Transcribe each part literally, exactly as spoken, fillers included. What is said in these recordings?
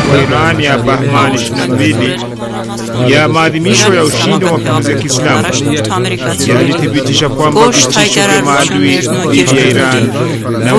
wa Iran ya Bahman ishirini na mbili ya maadhimisho ya ushindi wa mapinduzi ya Kiislamu yalithibitisha kwamba vitisho vya maadui dhidi ya Iran na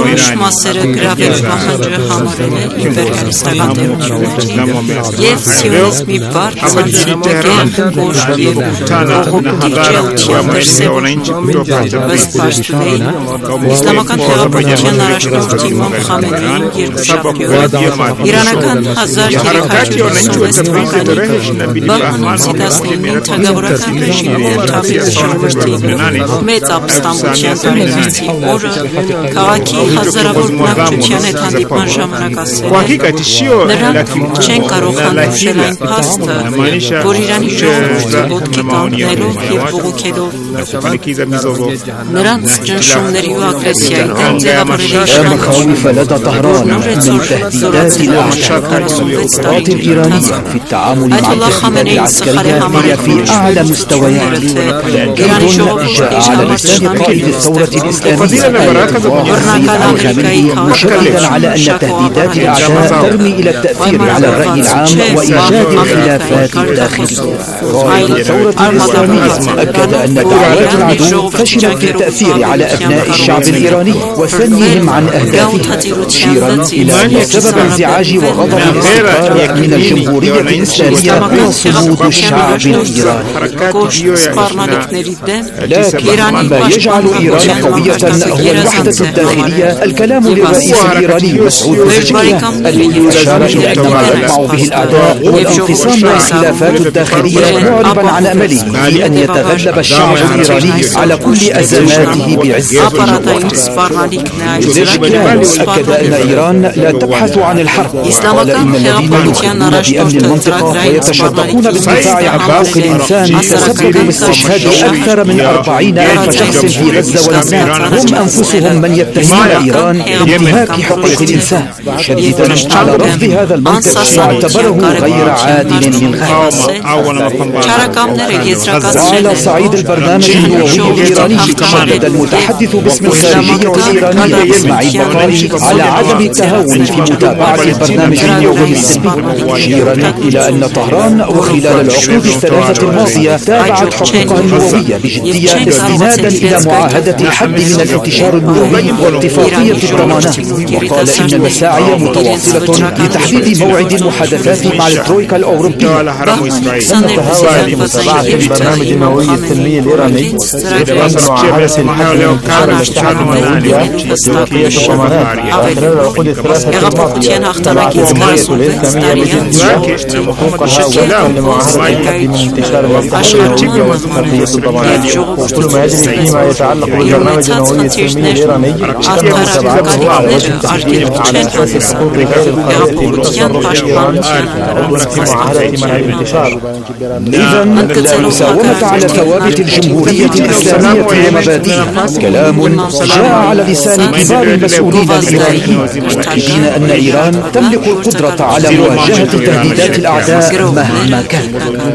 hapa jijini Tehran kukutana na hadhara ya maelfu ya wananchi kutoka Իսլամական հեղափոխության առաջնորդ Իմամ Խամենեին երկուշաբթի իրանական հազար երեք թվականի բահմանցի տասնինին թագավորական ռեժիմի թափից ժողովրդի մեծ ապստամբության տարեվերցի օրը քաղաքի հազարավոր բնակչության հետ հանդիպման ժամանակ ասել նրանք չեն կարող հանդուրժել այն փաստը, որ Իրանի ժողովուրդը ոտքի կանգնելով և բողոքելով նրանց ճնշումների ու ագրեսիայի դեմ ձևավորել مخاوف لدى طهران من تهديدات الأعداء الإيرانية في التعامل مع التهديدات العسكرية هي في أعلى مستويات. أيضا جاء على لسان قائد الثورة الإسلامية مشددا على أن تهديدات الأعداء ترمي إلى التأثير على الرأي العام وإيجاد الخلافات الداخلية. قائد الثورة الإسلامية أكد أن دعوات العدو فشلت في التأثير على أبناء الشعب الإيراني وثنيهم عن أهدافها، مشيرا إلى أن سبب انزعاج وغضب الاستقرار من الجمهورية الإسلامية هو صمود الشعب الإيراني. لكن ما يجعل إيران قوية هو الوحدة الداخلية. الكلام للرئيس الإيراني مسعود پزشکیان الذي أشار إلى أن ما يطمع به الأعداء هو الانقسام والخلافات الداخلية، معربا عن أمله في أن يتغلب الشعب الإيراني على كل أزماته بعزة وقوة. أكد أن إيران لا تبحث عن الحرب، وقال إن الذين يؤمنون بأمن المنطقة ويتشدقون بالدفاع عن حقوق الإنسان تسببوا باستشهاد أكثر من أربعين ألف شخص في غزة ولبنان هم أنفسهم من يتهمون إيران بانتهاك حقوق الإنسان، شديدا على رفض هذا المنطق واعتبره غير عادل للغاية. على صعيد البرنامج النووي الإيراني شدد المتحدث باسم الخارجية الإيرانية إسماعيل بقائي على عدم التهاون في متابعة البرنامج النووي السلمي، مشيرا إلى أن طهران وخلال العقود الثلاثة الماضية تابعت حقوقها النووية بجدية استنادا إلى معاهدة الحد من الانتشار النووي واتفاقية الضمانات. وقال إن المساعي متواصلة لتحديد موعد المحادثات مع الترويكا الأوروبية. لم نتهاون في متابعة البرنامج النووي السلمي الإيراني لأن معاهدة الحد من انتشار الاتحاد النووي واتفاقية الضمانات خلال العقود الثلاثة الماضية تبعت الجمهورية الإسلامية بجدية حقوقها وفقا لمعاهدة الحد من انتشار الاتحاد النووي واتفاقية الضمانات. وكل ما يجري فيما يتعلق بالبرنامج النووي السلمي الإيراني يتم متابعته على وجه التحقيق على أساس الحقوق غير القابلة للتصرف إيران في معاهدة منع الانتشار. إذن المساومة على ثوابت الجمهورية الإسلامية ومبادئها كلام جاء على لسان كبار المسؤولين الإيرانيين، مؤكدين أن إيران تملك القدرة على مواجهة تهديدات الأعداء مهما كان.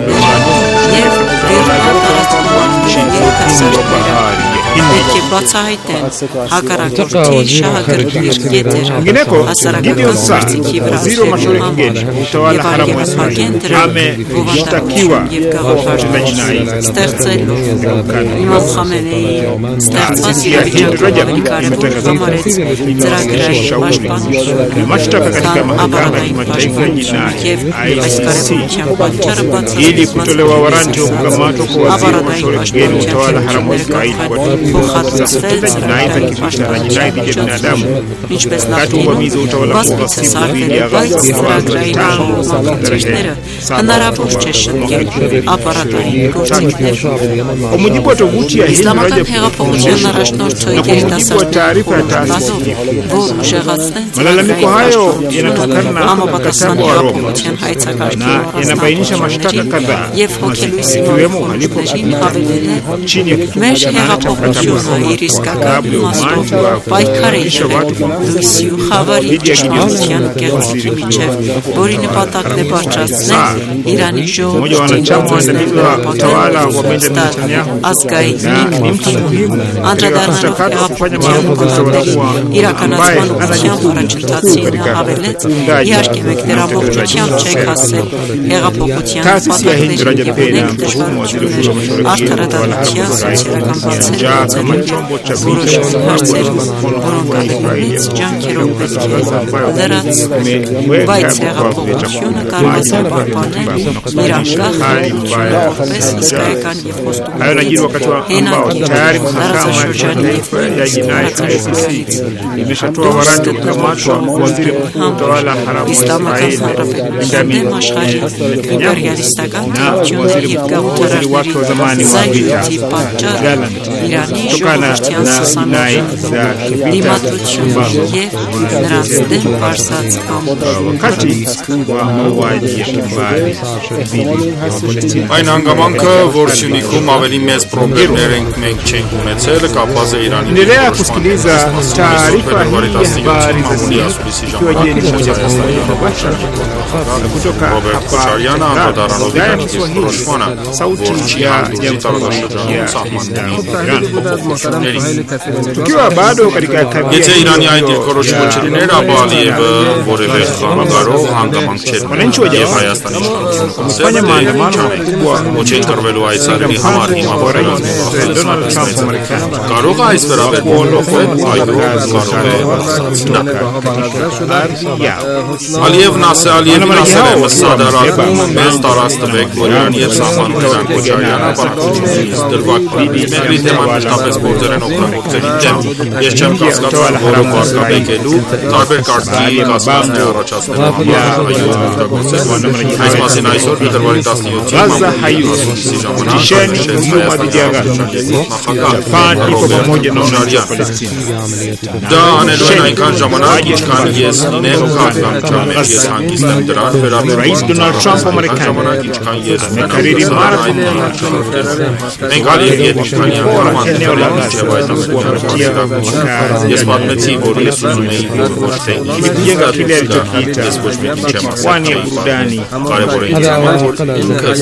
Պետք է բացահայտեն հակառակորդի շահագրգիռ կետեր հասարակական գործիքի վրա ստեղծելու համար եւ արգելափակեն դրան բովանդակություն եւ գաղափարներ ստեղծելու Իմամ Խամենեին ստեղծված իրավիճակը կարևոր համարեց ծրագրային պաշտպանություն ապարատային պաշտպանություն եւ այս կարևորության պատճառը բացահայտված ապարատային պաշտպանության փոխհատուցվել ծրագրային պաշտպանության ինչպես նախկինում բազմիցս արվել է, բայց ծրագրային փոխհատուցիչները հնարավոր չէ շտկել ապարատային գործիքներով։ Իսլամական հեղափոխության առաջնորդը երիտասարդների խորհրդանով, որ ուժեղացնեն ծրագրային համապատասխան հեղափոխության հայցակարգի եւ հոգելույսի մոլորակների հավելել է մեր հեղափոխությունը իր իսկական իմաստով պայքար է եղել լույսի ու խավարի ճշմարտության կեղծիքի միջև, որի նպատակն է բարձրացնել Իրանի ժողովրդին ազգային ինքնություն, անդրադառնալով հեղափոխության պայմաններին իրականացման ուղղությամբ առաջընթացին հավելեց, իհարկե մեկներ ամբողջությամբ չեք հասել հեղափոխության պատակներին և ունենք դժվարություններ արդարադատության սոցիալական բացեր բացելու որոշ հարցեր, որոնք ալեգորից ջանքերով պետք է լրաց, բայց հեղափոխությունը կարողացել է պահպանել իր անկախ հեղափոխությունը որպես իսկական և խոստումնալից հենակի տարածաշրջանի և հարցաշրջանից դուրս գտնվող համար իսլամական հանրապետության դեմ աշխարհի իմպերիալիստական թերությունների և գաղութարարների զայրույթի պատճառ Իրանի ժողովրդյան սասանության դիմադրություն և նրանց դեմ պարզած Այն հանգամանքը, որ Սյունիքում ավելի մեծ պրոբլեմներ ենք մենք չենք ունեցել, կապված է Իրանի Ռոբերտ Քոչարյանը անդրադառնալով Իրանի դիրքորոշմանը, որ չի հանդուրժի տարածաշրջանում սահմանների Եթե Իրանի այն դիրքորոշումը չլիներ, ապա Ալիևը որևէ խանգարող հանգամանք չէր մնում և Հայաստանի իշխանությունը ոչ են կռվելու այցելուի համար հիմա կարող է այս վերաբերմունքը փոխվել, այո, կարող է Ալիևն ասել Ալիևն ասել է Սադարակում մեզ տարած տվեք, որ Իրանի և սահմանում Իրան Քոչարյանը բանակցությունից դրվակ Մերի թեման մշտապես գործեր են օգտագործելի դեմ Ես չեմ կասկածում, որը վարկաբեկելու տարբեր կարգի կասկածներ առաջացնելու համար այո օգտագործել Այս մասին այսօր փետրվարի տասնյոթին ասուլիսի ժամանակ նշեց Դա անելու են այնքան ժամանակ, ինչքան ես նեղ կարգանության մեջ ես հանգիստ եմ դրան վերաբերում ժամանակ, ինչքան ես Մենք Ալիևի հետ քանի անգամ անցնելուց և այդ ամենը Ես պատմեցի, որ ես ուզում էի ոչ թե ես ոչ մեկի չեմ ասել կարևոր է ինձ համար, որ ինքս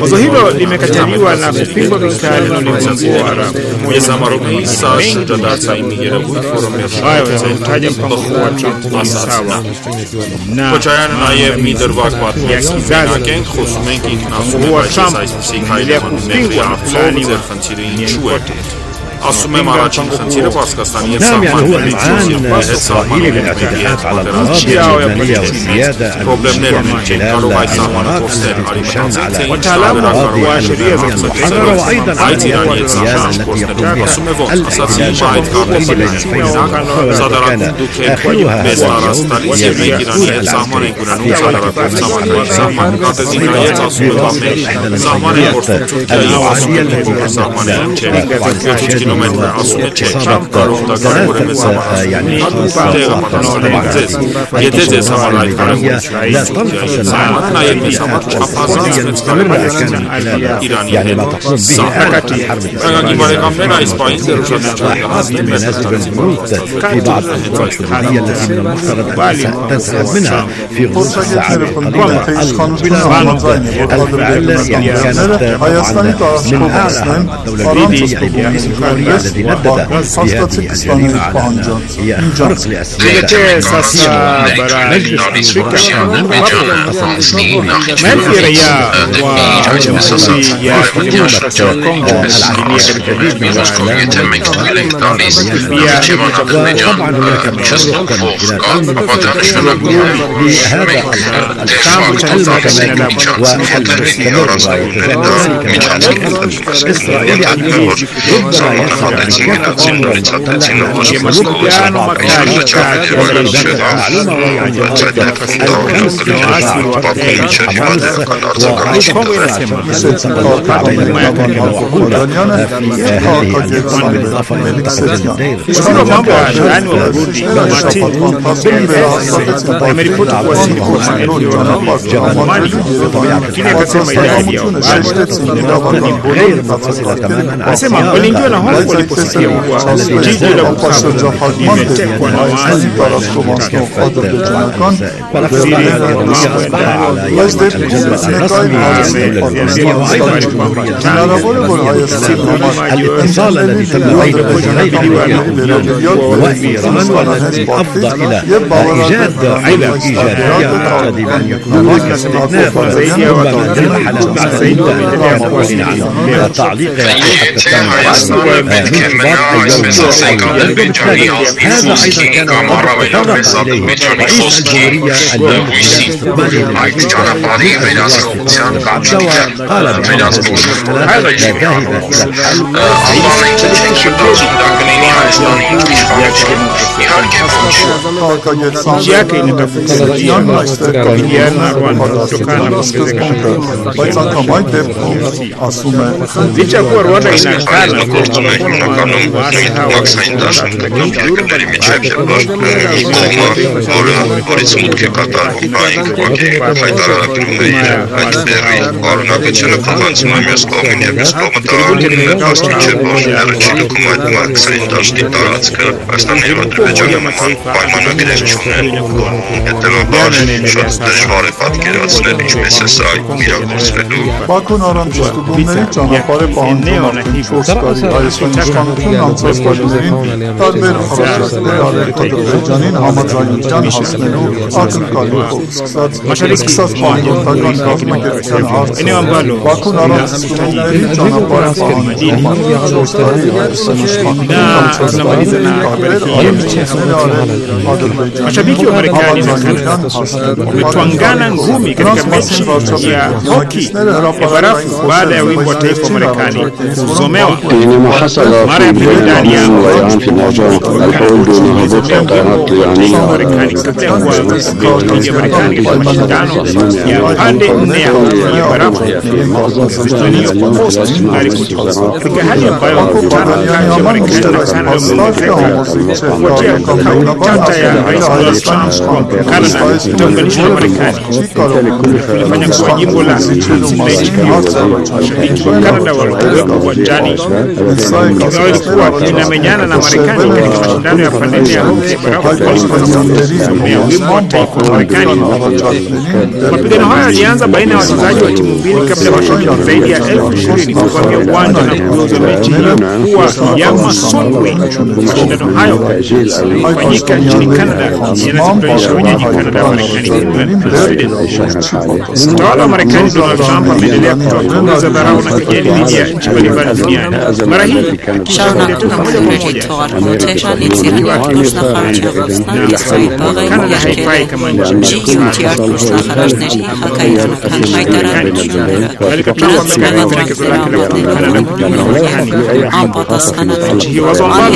Ես համարում էի սա շրջադարձային մի երևույթ, որը մեր շրջադարձային Քոչարյանը նաև մի դրվագ պատմեց մենակ ենք, խոսում ենք ինքնասում եմ, բայց ես այսպիսի քայլեր անում Աղթով ձեր խնդիրը ինչու է Ասում եմ առաջին խնդիրը Պարսկաստանի հետ սահմանների հետ սահմանների հետ պատերազմի պրոբլեմներ ունենք չենք կարող այդ սահմանը կորսել արի մտածել թե ինչ տարբերակկարող է այդ Իրանի հետ սահմանը կորսնել ասում է ոնց ասացի ինչ այդ կապը Սադարակում դուք եք մեզ տարած տալիս և մենք Իրանի հետ սահման ենք ունենում Սադարակում սահմանների սահման կատեզին հայեց ասում է բա մենք սահման ենք կորսնել Թուրքիայի ասում ենք որ սահմաններում չէ կիլոմետր ասում է չէ, չեմ կարող դա կարևոր է մեզ համար տեղը պատասխանել ձեզ եթե ձեզ համար այդ կարևոր չէ սահմանը նաև մեզ համար չափազանց մեծ կարևոր է Իրանի հետ սահմանը Հարգանքի բարեկամներ այս պահին դեռ ուշադրություն կհասնի մեզ Փորձագետները պնդում են, թե իշխանությունը համաձայն է, որ պատերազմները Հայաստանի տարածքով առանց ըստ Հաստատիկ ստանալիք պահանջանց Եթե սասիա բարայ Եթե մենք թույլ ենք տալիս Չեվանավորներ ջան չզգոք փող կա ապատանշվելագում մենք դեշվարություն միջանցք հետևելի առանցնողները միջանցք հետևելի Հանդեցին գնացին նորից հանդեցին ոչ մոսկովից Այսօր չապետ է վարել չեդա Բայց այդ նեխտորում գրել պատմի միջեր հիմա դերական արձագանություն Հորդանյանը և քաղաքագերության Մելիքսետյան Իշխանական Ասեմ, Օլիմպիոն հոս Mungu aliposikia kuwa jiji la Bukavu limetekwa na waasi wa الاتصال الذي تم بين الوزيرين وإيران والذي أفضى إلى إيجاد عدة إيجابية تقتضي بأن يكون هناك استئناف ربما ترحل بعد المعلن عن التعليق حتى تم هذا أيضا كان تطرق إليه رئيس الجمهورية اليوم في استقبال قال بأن هذا ذاهبة nchi yake inatafuta kupigana Rwanda kutokana na kuongezeka licha kuwa Rwanda inakana Բաքուն առանցքությունների ճանապարհ է պահանջում շոշկարի Հայաստանի իշխանությունն անցած տարիներին տարբեր առաջարկներ արել Ադրբեջանին համաձայնության հասնելու ակնկալիքով սկսած պահանջական կազմակերպության հարցը Բաքուն առանցքությունների ճանապարհ է պահանջում շոշկարի Հայաստանի իշխանությունն Mashabiki wa Marekani na Kanada wametwangana ngumi katika mechi ya hoki ya barafu baada ya wimbo wa taifa wa Marekani kusomewa mara ya pili ndani ya في موضوع الحول دون هبوط قطارات إيرانية Marekani kabla ya kuanza kuingia Marekani katika mashindano ya pande nne ya barafu Estonia Post alikuwa katika hali ambayo mkutano kati ya Marekani na Kanada umeongezeka kufuatia tata ya Rais Donald Trump kwa Canada itaunganishwa na Marekani kulifanya kwa jimbo la mashabiki wa Canada walikuwepo uwanjani ingawa ilikuwa inamenyana na Marekani katika mashindano ya pande ya hoki ya barafu waliposomea wimbo wa taifa wa Marekani. Mapigano haya yalianza baina ya wachezaji wa timu mbili kabla ya mashabiki zaidi ya elfu ishirini kuvamia uwanja na kugeuza mechi hiyo kuwa ya masongwe. Mashindano hayo yalifanyika nchini Canada yanazikutanisha wenyeji Canada, Marekani, Finland na Sweden. Utawala wa Marekani Donald Trump ameendelea kutoa kauli za dharau na kejeli dhidi ya nchi mbalimbali duniani. Mara hii akishambulia moja kwa moja Canada haifai kama nchi. Katika Trump amekana pendekezo lake la Canada kujiunga na Marekani. Nchi hiyo wazo ambalo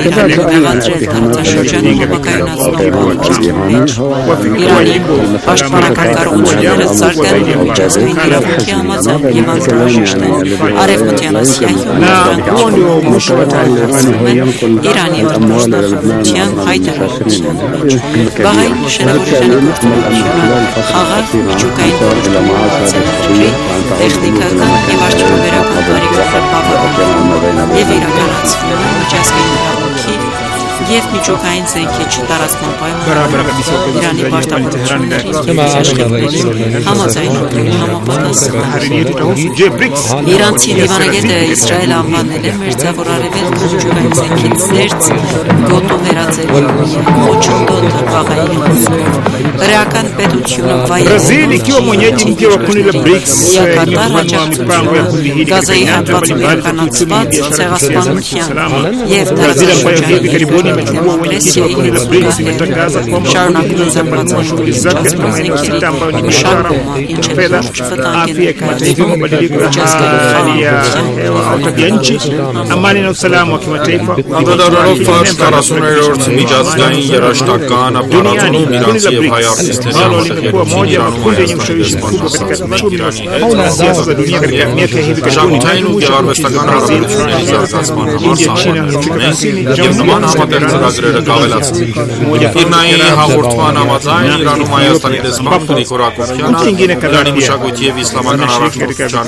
na huo ndio mwisho wa taarifa. Irani Rusian haydarlıkçı Bahayın şereflerine kurtuluşuna xağal küçükayın kurtuluşuna texnikadan yavaşça beraber tarifler bavarın ev iraqalatsına mücazgayın ki Եվ միջուկային զենքի տարածման պայմանները Իրանի պաշտպանությունների համաձայնագրերի համապատասխան Իրանցի դիվանագետը Իսրայել անվանել է մերձավոր արևելք միջուկային զենքի զերծ գոտու վերածելու խոչընդոտ խաղային հրեական պետությունը Brazil ikiwa mwenyeji mpya wa kundi la BRICS Յակատար mipango ya kundi hili գազայի հատվածում իրականացված ցեղասպանության եւ hivi karibuni imechukua mwenyekiti wa kundi la BRICS imetangaza kwamba kutazama shughuli zake katika maeneo sita ambayo ni biashara, fedha, afya ya kimataifa, mabadiliko ya hali ya hewa au tabia nchi, amani na usalama wa kimataifa. Անդրադառնալով քառասուներորդ միջազգային երաժշտական ապարատում իրանցի եւ հայ արտիստների limekuwa moja ya makundi yenye ushawishi mkubwa katika uchumi na siasa za dunia katika miaka hivi karibuni. Շահութային ու գեղարվեստական հարաբերությունների զարգացման համար India, China, Afrika Kusini, եւ նման համատեղ ծրագրերը կավելացնել։ Իրնայի հաղորդման համաձայն Իրանում Հայաստանի դեսպան Նիկոլ Ակոբյանը Իրանի մշակույթի եւ իսլամական առողջության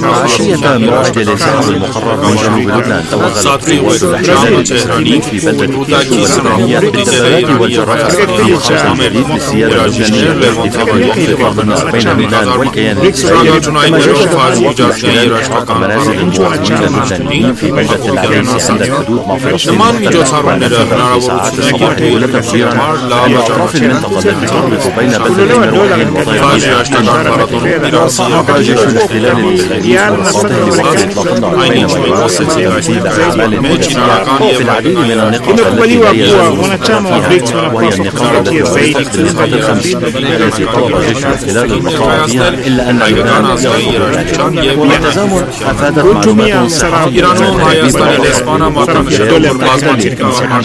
Սատրի ուղեկցությամբ Թեհրանի Ուդակի սրահում դիտել է Իրանի Նման միջոցառումները հնարավորություն են եղել համար լավ Իրանում Հայաստանի դեսպանը մատնանշել որ բազմաթիվ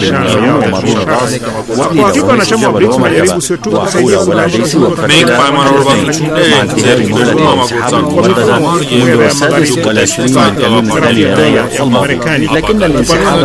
մենք պայմանավորվածություններ ենք ձեռք բերում համագործակցության համար եւ لكن الانسحاب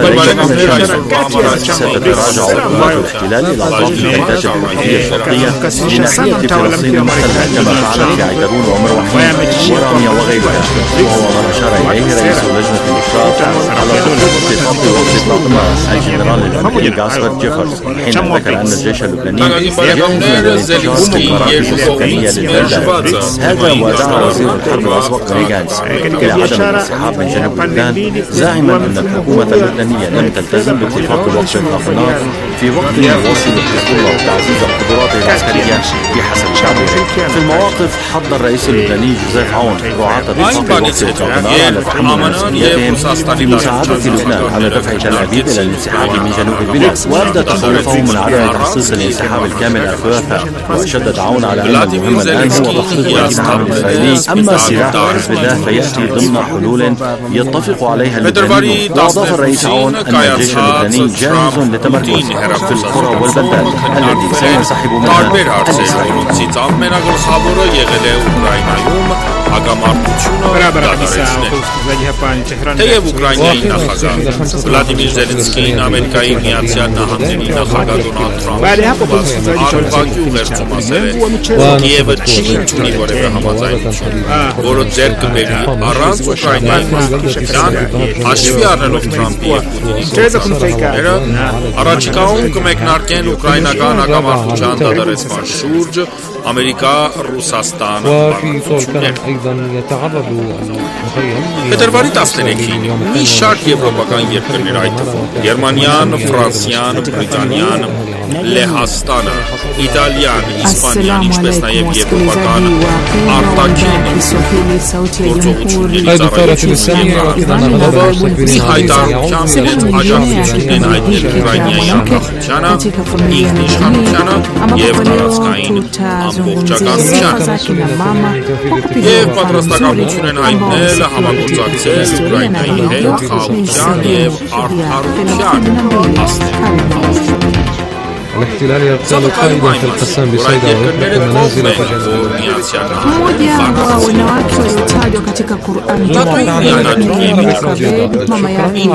خلال الأطراف الإنتاج الحقوقية الشرقية لناحية فلسطين المحتلة كما فعل عيدرون وعمر وحيد ورامية وغيرها وهو ما أشار إليه رئيس لجنة الإشراف على اتفاق واتفاق الجنرال الأمريكي جاسبر جيفرز حين ذكر أن الجيش اللبناني يقوم بانتشار القرارات السكانية للبلدان هذا ودعا وزير الحرب الأسبق ريغانز إلى عدم الانسحاب من جنوب لبنان زاعما أن الحكومة اللبنانية لم تلتزم باتفاق وقف إطلاق النار في وقت يواصل حزب الله تعزيز قدراته العسكرية بحسب شعبه. في المواقف حض الرئيس اللبناني جوزيف عون رعاة اتفاق وقف إطلاق النار على تحمل مسؤوليتهم في مساعدة لبنان على دفع تل أبيب إلى الانسحاب من جنوب البلاد وأبدى تخوفه من عدم تحقيق الانسحاب الكامل الثلاثة وشدد عون على أن المهم الآن هو تخفيض الانسحاب الإسرائيلي. أما سلاح حزب الله فيأتي ضمن حلول يتفق عليها اللبنانيون. وأضاف الرئيس عون أن الجيش اللبناني جاهز لتمركز في القرى والبلدات التي سينسحب منها Թեև Ուկրաինայի նախագահ Վլադիմիր Զելենսկին Ամերիկայի Միացյալ Նահանգների նախագահ Դոնալդ Թրամփը Արվակի ուղերձում ասել է Կիևը չի ունի որևէ համաձայնություն, որը ձեռք կբերի առանց Ուկրաինայի մասնակցության հաշվի առնելով Թրամփի և Պուտինի գործողությունները առաջիկայում կմեկնարկեն ուկրաինական հակամարտության դադարեցման շուրջ Ամերիկա-Ռուսաստան պարտություններ։ Փետրվարի տասներեքին մի շարք եվրոպական երկրներ այդ թվում Գերմանիան, Ֆրանսիան, Բրիտանիան, Լեհաստանը, Իտալիան, Իսպանիան, ինչպես նաև եվրոպական արտաքին գործողությունների ծառայությունները մի հայտարարությամբ իրենց աջակցությունն են հայտնել Ուկրաինայի անկախությանը, ինքնիշխանությանը և տարածքային ամբողջականությանը և պատրաստակամություն են հայտնել համագործակցել Ուկրաինայի հետ խաղաղության և արդարության հասնելու الاحتلال يغتال قائدا في القسام بصيدا ويترك منازل mmoja wa wanawake waliotajwa katika Qur'an mama yake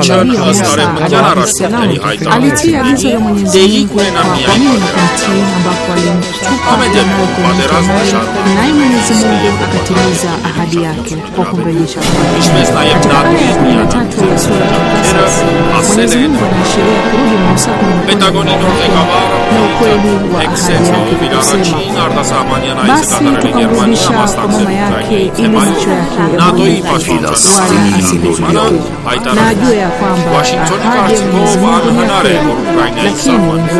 alitia agizo la Mwenyezi Mungu kwa nini kumtii ambapo alimtupa naye Mwenyezi Mungu akatimiza ahadi yake kwa kumrejesha katika aya ya kumi na tatu ya sura Al-Qasas. Mwenyezi Mungu anaashiria kurudi Musa na ukweli wa ahadi yake kusema basi tukamrudisha kwa mama yake ili macho yake wala asivijue na ajue ya kwamba ahadi ya Mwenyezi Mungu ni ya kweli, lakini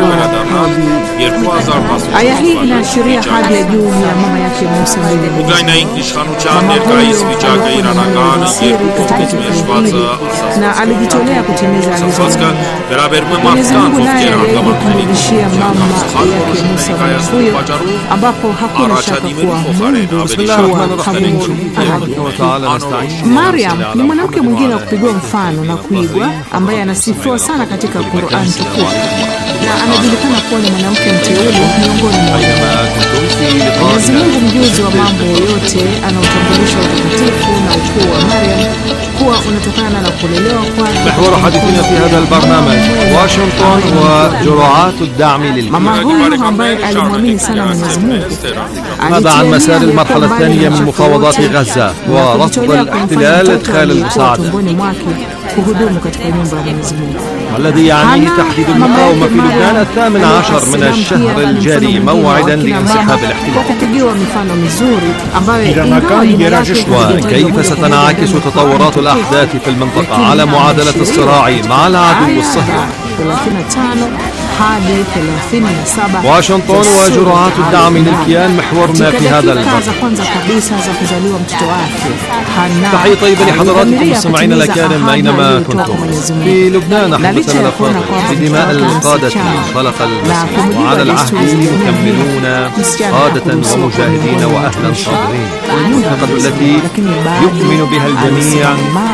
aya hii inaashiria ahadi ya juu ya mama yake Musa mbele ya siri katika kipindi na alijitolea kutimiza agizo. Mwenyezi Mungu naye aliahidi kumrudishia mama yake Musa huyo ambapo hakuna shaka kuwa Mungu Maryam ni mwanamke mwingine wa kupigwa mfano na kuigwa ambaye anasifiwa sana katika Qur'an tukufu na anajulikana kuwa ni mwanamke mteule miongoni mwa Mwenyezi Mungu mjuzi wa mambo yote, anautambulisha utakatifu na ukuu wa Maryam kuwa unatokana na kulelewa kwake. محور حديثنا في هذا البرنامج واشنطن وجرعات الدعم للكيان. Mama huyu ambaye alimwamini sana Mwenyezi Mungu. ماذا عن مسار المرحلة الثانية من مفاوضات غزة ورفض الاحتلال إدخال المساعدة والذي يعنيه تحديد المقاومة في لبنان الثامن عشر من الشهر الجاري موعدا لانسحاب الاحتلال. وكيف ستنعكس تطورات الأحداث في المنطقة على معادلة الصراع مع العدو الصهيوني؟ واشنطن وجرعات الدعم للكيان محورنا في هذا البرنامج. تحية طيبة لحضراتكم مستمعينا الأكارم أينما كنتم. في لبنان أحبتنا الأفاضل بدماء القادة انطلق المسير، وعلى العهد يكملون قادة ومجاهدين وأهلا صابرين. الثقة التي يؤمن بها الجميع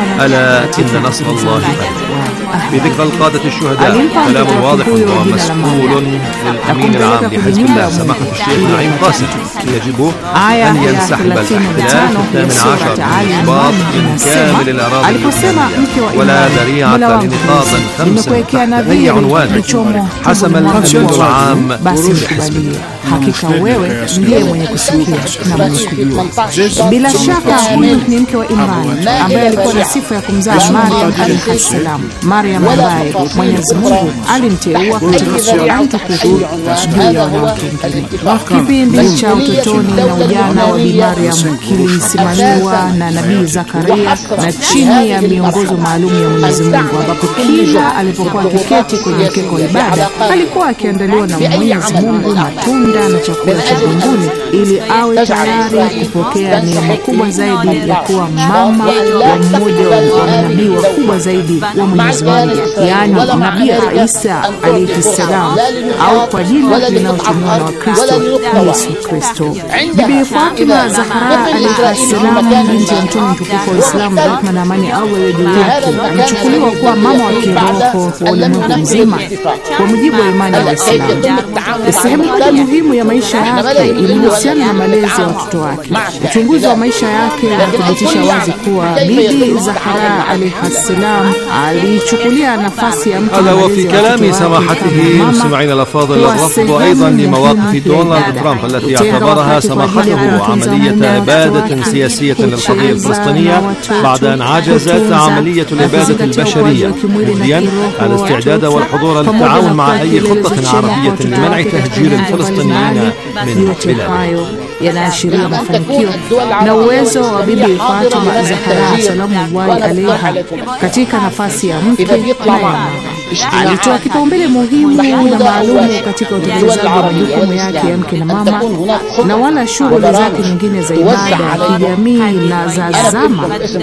ألا إن نصر الله قريب. في ذكرى القادة الشهداء كلام واضح ومسؤول للأمين العام لحزب الله سماحة الشيخ نعيم قاسم: يجب أن ينسحب الاحتلال في الثامن عشر من شباط من كامل الأراضي اللبنانية ولا ذريعة لنقاط خمسة تحت أي عنوان حسم الأمين العام لحزب الله. Hakika wewe ndiye mwenye kusikia na mwenye kujua. Bila shaka huyu ni mke wa Imran ambaye alikuwa na sifa ya kumzaa Maryam alayhi salam. Maryam ambaye Mwenyezi Mungu alimteua katika sura tukufu juu ya wanawake wengine. Kipindi cha utotoni na ujana wa Bi Maryam kilisimamiwa na Nabii Zakaria na chini ya miongozo maalum ya Mwenyezi Mungu, ambapo kila alipokuwa akiketi kwenye mkeka wa ibada alikuwa akiandaliwa na Mwenyezi Mungu matunda na chakula cha mbinguni ili awe tayari kupokea neema kubwa zaidi ya kuwa mama wa mmoja wa manabii wakubwa zaidi wa Mwenyezi Mungu, yaani Nabii Isa alayhi salam, au kwa jina linalotumiwa na Wakristo Yesu Kristo. Bibi Fatima Zahra alayhi salam, binti ya Mtume mtukufu wa Uislamu, rehma na amani Allah juu yake, anachukuliwa kuwa mama wa kiroho wa ulimwengu mzima kwa mujibu wa imani ya Uislamu. Sehemu moja muhimu ya maisha yake inahusiana na malezi ya watoto wake. Uchunguzi wa maisha yake unathibitisha wazi kuwa Bibi Zahra alayhi salam alichukulia nafasi ya mke. هذا وفي كلام سماحته مستمعينا الأفاضل الرفض أيضا لمواقف دونالد ترامب التي اعتبرها سماحته عملية إبادة سياسية للقضية الفلسطينية بعد أن عجزت عملية الإبادة البشرية، مبديا الاستعداد والحضور للتعاون مع أي خطة عربية لمنع تهجير الفلسطينيين من بلادهم. Yanaashiria mafanikio na uwezo wa Bibi Fatima Zahra salamullahi alayha katika nafasi ya mke na mama. Alitoa kipaumbele muhimu na maalumu katika utekelezaji wa majukumu yake ya mke na mama, na wala shughuli zake nyingine za ibada ya kijamii na za zama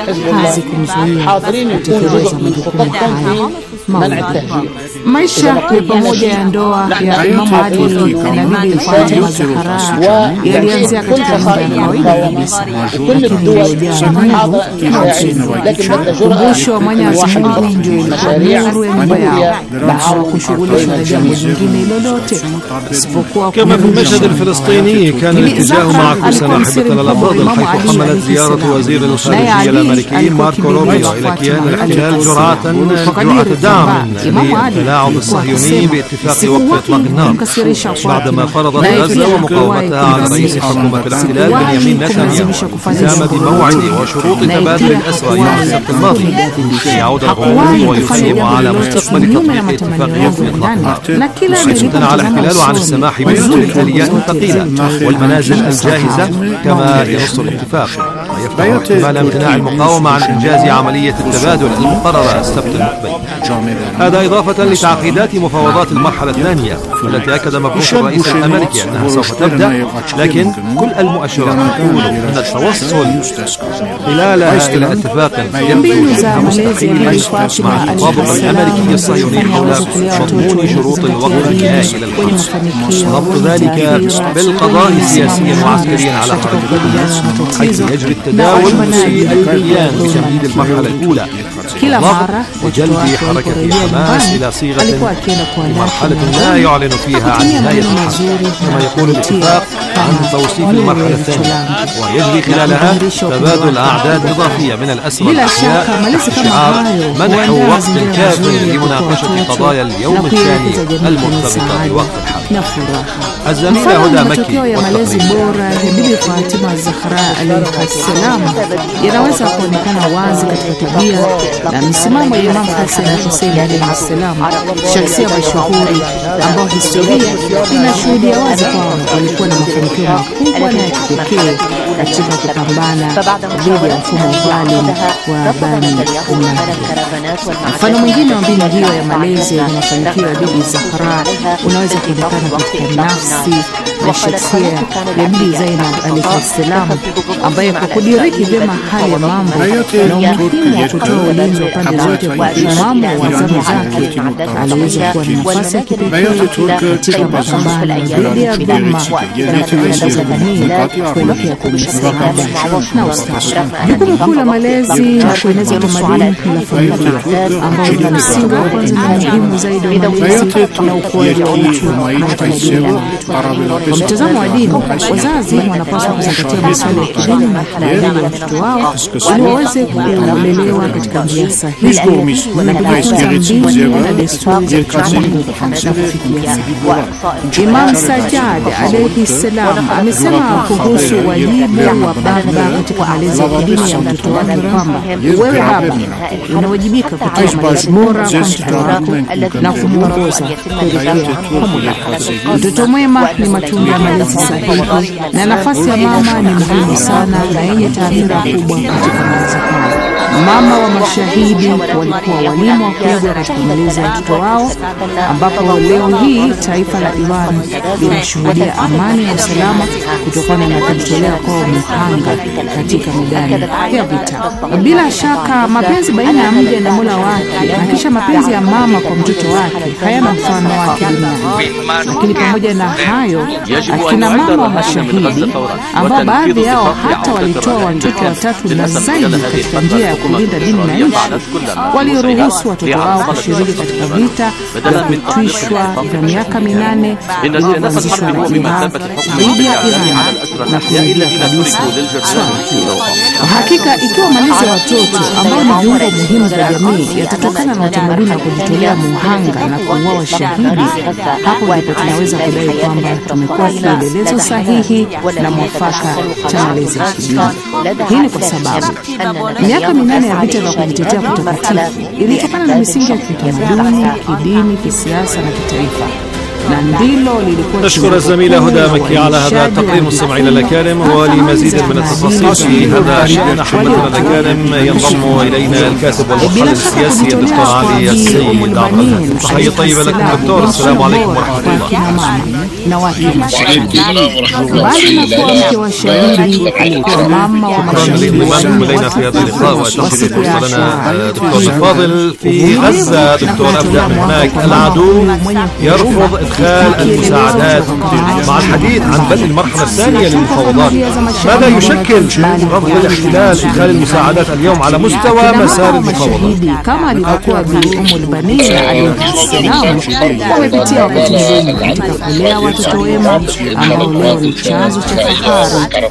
hazikumzuia kutekeleza majukumu hayo. Maisha ya pamoja ya ndoa ya Imam Ali na Bibi Fatima Zahra yalianzia katika nyumba ya kawaida kabisa, lakini iliyojaa Mungu na ukumbusho wa Mwenyezi Mungu ndio ilikuwa nuru ya nyumba yao, na hawakushughulishwa na jambo jingine lolote isipokuwa. كما في المشهد الفلسطيني كان الاتجاه معكم سماحتنا الأفاضل، حيث حملت زيارة وزير الخارجية الأمريكي ماركو روبيو إلى كيان الاحتلال جرعة جرعة دعم للتلاعب الصهيوني باتفاق وقف إطلاق النار، بعدما فرضت غزة ومقاومتها على رئيس حكومة الاحتلال بنيامين نتنياهو الالتزام بموعد وشروط تبادل الأسرى يوم السبت الماضي ليعود الغموض ويصيب على مستقبل تطبيق اتفاق وقف إطلاق النار، حيث امتنع الاحتلال عن السماح بنزول الآليات الثقيلة والمنازل الجاهزة كما ينص الاتفاق، ويفتح احتمال امتناع المقاومة عن إنجاز عملية التبادل المقررة السبت المقبل. هذا إضافة لتعقيدات مفاوضات المرحلة الثانية التي أكد مبعوث الرئيس الأمريكي أنها سوف تبدأ، لكن كل المؤشرات تقول أن التوصل خلالها إلى اتفاق يبدو أنها مستحيل مع التطابق الأمريكي الصهيوني حول مضمون شروط الوقف النهائي للقدس، ضبط ذلك بالقضاء سياسيا وعسكريا على حركة القدس، حيث يجري التداول في الكيان بتمديد المرحلة الأولى وجلب حركة الحماس إلى صيغة مرحلة لا يعلن فيها عن نهاية الحرب كما يقول الاتفاق عن توصيف المرحلة الثانية، ويجري خلالها تبادل أعداد إضافية من الأسرى الأحياء شعار منح وقت كاف لمناقشة قضايا اليوم الثاني المرتبطة بوقت الحرب. الزميلة هدى مكي ya malezi bora ya Bibi Fatima Zahra alayha salam yanaweza kuonekana wazi katika tabia na misimamo ya Imam Hassan na Hussein alayhi salam, shakhsia mashuhuri ambao historia inashuhudia wazi kwamba walikuwa na mafanikio makubwa na ya kipekee katika kupambana dhidi ya mfumo dhalim wa Bani Umayya. Mfano mwingine wa mbinu hiyo ya malezi na mafanikio ya Bibi Zahra unaweza kuonekana katika nafsi na shakhsia ya Bibi Zainab alayhi salam, ambaye kwa kudiriki vyema hali ya mambo na umuhimu wa kutoa ulinzi wa pande zote kwa imamu wa zama zake, aliweza kuwa na nafasi ya kipekee katika mapambano dhidi ya dhulma na kuendeleza jamii kuelekea kwenye saada na ustawi. Jukumu kuu la malezi na kueneza utamaduni la familia, ambao ni msingi wa kwanza na muhimu zaidi wa malezi na ukuaji wa utu na utamaduni. Kwa mtazamo wa dini, wazazi wanapaswa kuzingatia masuala ya kidini na maadili ya watoto wao ili waweze kulelewa katika njia sahihi na kujifunza mbinu na desturi za Kimungu na kufikia sawa. Imam Sajjad alayhi salam amesema kuhusu wajibu wa baba katika malezi ya kidini ya mtoto wake kwamba wewe baba unawajibika kutoa malezi bora kwa mtoto wako na kumuongoza kuelekea kwa mtoto mwema. Ni matunda ya malezi sahihi na nafasi ya mama ni muhimu sana na yenye taathira kubwa katika malezi haya. Mama wa mashahidi walikuwa walimu wa kuigwa katika malezi ya watoto wao, ambapo leo hii taifa la Iran linashuhudia amani na usalama kutokana na kujitolea kwa muhanga katika midani ya vita. Bila shaka mapenzi baina ya mja na Mola wake na kisha mapenzi ya mama kwa mtoto wake hayana mfano wake duniani. Lakini pamoja na hayo, akina mama wa mashahidi ambao baadhi yao hata walitoa watoto watatu na zaidi katika njia ya kulinda dini na nchi, waliruhusu watoto wao kushiriki katika vita vya kutwishwa vya miaka minane vilivyoanzishwa na Iraq dhidi ya Iran na kuingia kabisa swala hilo. Hakika ikiwa malezi ya watoto ambao ni viungo muhimu vya jamii yatatokana na utamaduni wa kujitolea muhanga na kuuawa shahidi, hapo ndipo tunaweza kudai kwamba tumekuwa kielelezo sahihi na mwafaka cha malezi ya kidini. Hii ni kwa sababu miaka minane ya vita vya kujitetea kutakatifu ilitokana na misingi ya kitamaduni, kidini, kisiasa na kitaifa. نشكر الزميلة هدى مكي على هذا التقرير. مستمعينا الأكارم، ولمزيد من التفاصيل في هذا الشأن حملتنا الأكارم ينضم إلينا الكاتب والمحلل السياسي الدكتور علي السيد عبد. تحية طيبة لكم دكتور، السلام عليكم ورحمة الله. شكرا للانضمام إلينا في هذا اللقاء وتحية لنا دكتور الفاضل. في غزة دكتور أبدأ هناك العدو يرفض إدخال المساعدات. مع الحديث عن بدء المرحلة الثانية للمفاوضات، ماذا يشكل رفض الاحتلال إدخال المساعدات اليوم على مستوى مسار المفاوضات؟ kama alivyokuwa Bi Ummul Banin alayhisalam, wamepitia wakati mgumu katika kulea watoto wema ambao leo ni chanzo cha fahari.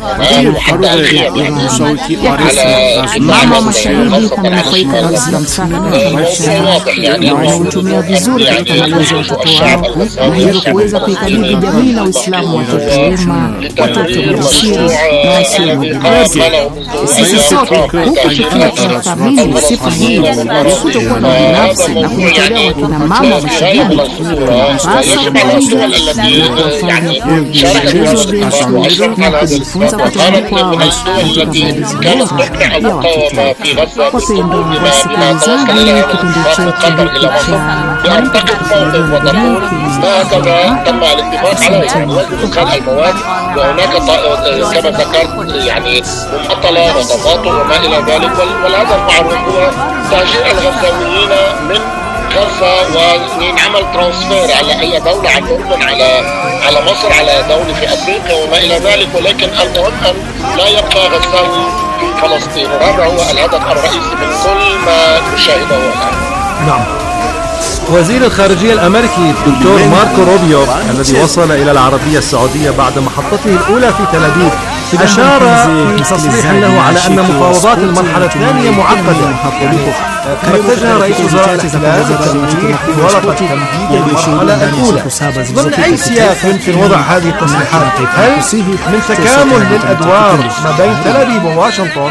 Mama wa mashahidi wamenufaika na msaada wa maisha na wanaotumia vizuri katika malezi ya watoto wao, na hivyo kuweza kuikabidhi jamii na Uislamu watoto wema, watoto majasiri na wasio na binafsi. Sisi sote huku tukiwa tunathamini sifa hii ya kutokuwa na binafsi na kumtolea wakina mama mashahidi, hasa kuwaiga na kuwafanya kuwa vielelezo vizuri na kujifunza kutoka kwao katika malezi bora ya watoto. Wapendwa wasikilizaji, kipindi chetu hiki cha Hamka katika jamii هكذا تم الاتفاق على ادخال المواد، وهناك كما ذكرت يعني مماطله وتفاضل وما الى ذلك. والهدف معروف هو تهجير الغزاويين من غزه وينعمل ترانسفير على اي دوله، على الاردن، على على مصر، على دوله في افريقيا وما الى ذلك. ولكن المهم ان لا يبقى غزاوي في فلسطين، وهذا هو الهدف الرئيسي من كل ما نشاهده الان. نعم. وزير الخارجية الأمريكي الدكتور ماركو روبيو الذي وصل إلى العربية السعودية بعد محطته الأولى في تل أبيب أشار في تصريح له على أن مفاوضات المرحلة الثانية معقدة. كما اتجه رئيس وزراء الاحتلال للتوجيه في ورقة تمهيد المرحلة الأولى. ضمن أي سياق يمكن وضع هذه التصريحات؟ هل من تكامل للأدوار ما بين تل أبيب وواشنطن؟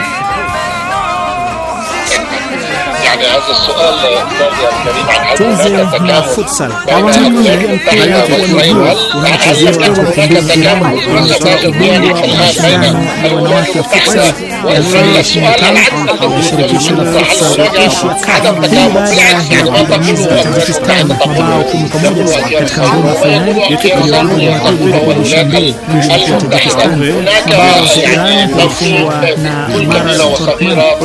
يعني هذا السؤال أستاذ الكريم عن هذا التكامل فوتسال بين الولايات المتحدة وإسرائيل، هل يوجد هناك تكامل متبادل بين الولايات المتحدة وإسرائيل؟ السؤال هل عدم عدم تكامل بالعكس، يعني ما تقولوا نحن تقولوا هناك يعني توفيق كل كبيرة وصغيرة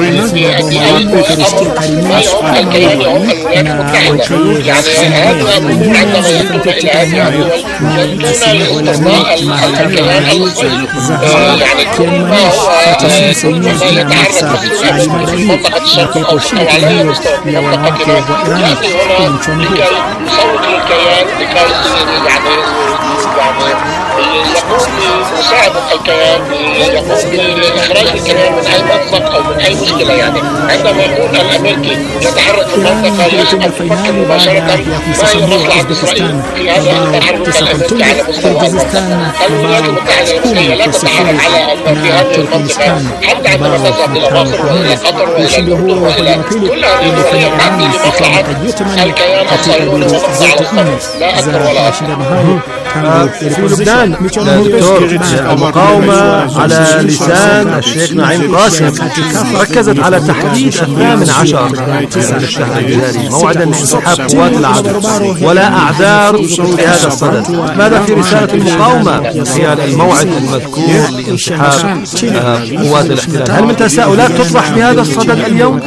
في الكيان هم الولايات المتحدة. يعني هذا الأمور عندما يكون إلى هذه الدول يمكنون لاستصداء الكيان الأصلي، يعني كل ما هو كل ما يتعرض مسؤولية في منطقة الشرق الأوسط أو على أي مستوى في منطقة ما يأتي هنا لكي يسوق للكيان لكي يعني يعني يقوم بمساعدة الكيان، يقوم بإخراج الكيان من أي مأزق أو من أي مشكلة. يعني عندما يكون الأمريكي يتحرك في المنطقة يجب أن يفكر مباشرة ما هي مصلحة إسرائيل في هذا التحرك الأمريكي على مستوى المنطقة. الولايات المتحدة الأمريكية لا تتحرك على في هذه المنطقة حتى عندما تذهب إلى مصر وإلى قطر وإلى الأردن وإلى كل هذه الدول تعمل لمصلحة الكيان الصهيوني والمقطع الأسطوري، لا أكثر ولا أقل. في لبنان دكتور المقاومة على لسان الشيخ نعيم قاسم ركزت على تحديد الثامن عشر من الشهر الجاري موعدا لانسحاب قوات العدو ولا أعذار في هذا الصدد. ماذا في رسالة المقاومة حيال الموعد المذكور لانسحاب قوات الاحتلال؟ هل من تساؤلات تطرح في هذا الصدد اليوم؟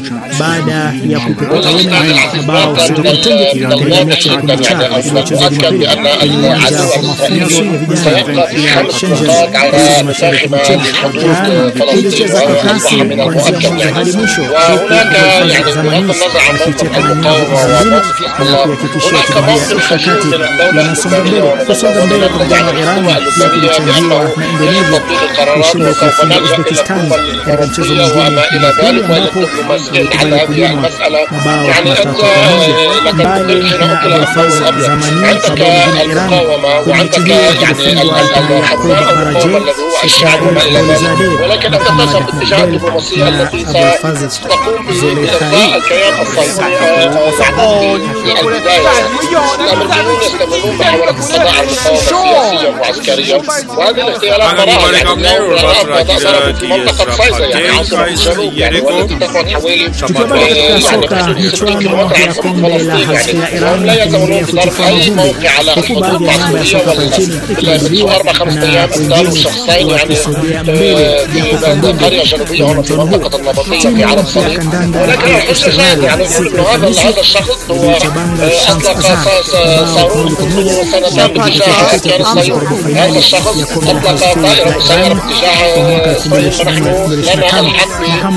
العدو الإسرائيلي سيبقى في خمس نقاط على مساحة فلسطين، وهذا من المؤكد يعني. وهناك يعني بغض النظر عن موقف المقاومة وموقف حزب الله، هناك موقف خشن من الدولة الإسرائيلية ومن القوى اللبنانية بأنه يجب تطبيق القرارات وسوف نلجأ إلى القوى الأوروبية وما إلى ذلك والدبلوماسية على هذه المسألة. يعني أنت لك حين أكل الفوز الأبيض عندك المقاومة وعندك يعني الحضارة المقاومة الذي هو الشعب وما إلى ذلك، ولكن أنت تذهب باتجاه الدبلوماسية التي ستقوم بإلغاء الكيان الصهيوني في البداية. الأمريكيون يستمرون بحوالي قضاء على المقاومة سياسيا وعسكريا، وهذه الاغتيالات نراها يعني اليوم ضربت في منطقة صيدا يعني عاصمة الجنوب يعني والتي تبعد حوالي يعني ستين كيلومتر عن حدود فلسطين. يعني وهم لا يتولون بضرب أي موقع على الحدود مع سوريا ولا أربع خمس أيام اغتالوا شخصين يعني في قرية جنوبية هنا في منطقة النبطية في عرب صديق. ولكن الحجة شاهد يعني يقول إنه هذا هذا الشخص هو أطلق صاروخ منذ سنتين باتجاه الكيان الصهيوني. هذا الشخص أطلق طائرة مسيرة باتجاه إسرائيل، ونحن لنا الحق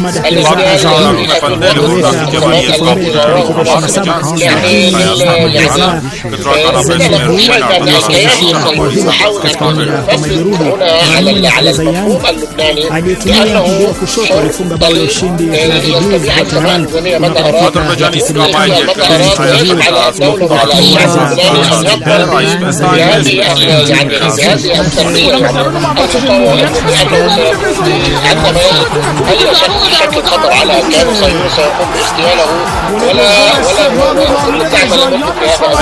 يعني على المفهوم اللبناني لأنه حر يستطيع الزمان الدنيا متى أراد متى أراد ويجب على الدولة وعلى الشعب اللبناني أن يقبل بهذه يعني بهذه الترقية المقاومة بأنه عندما يجد أي شخص يشكل خطر على الكيان الصهيوني سيقوم باغتياله ولا ولا كل الدعم الممكن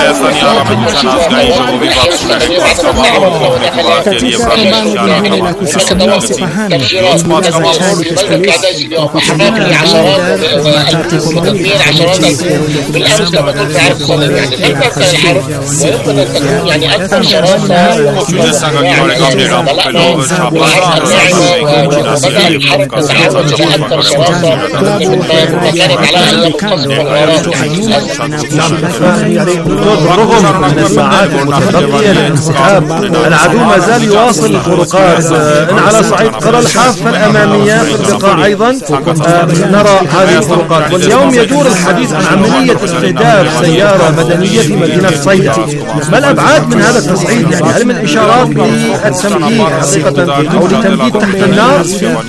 بالأمس لما كنت عارف صدر يعني لم تنتهي الحرب ويمكن أن تكون يعني أكثر شراسة وبدأ الحرب تتعرض إلى أكثر شراسة مما كانت على أيام القصف والعراق. بالرغم من الساعات المتبقية للانسحاب العدو ما زال يواصل الخروقات إن على صعيد قرى الحافة الأمامية في البقاع أيضا نرى هذه الخروقات الطرقات. واليوم يدور الحديث عن عملية استهداف سيارة مدنية في مدينة صيدا. ما الأبعاد من هذا التصعيد؟ يعني هل من إشارات للتمديد حقيقة أو لتمديد تحت النار؟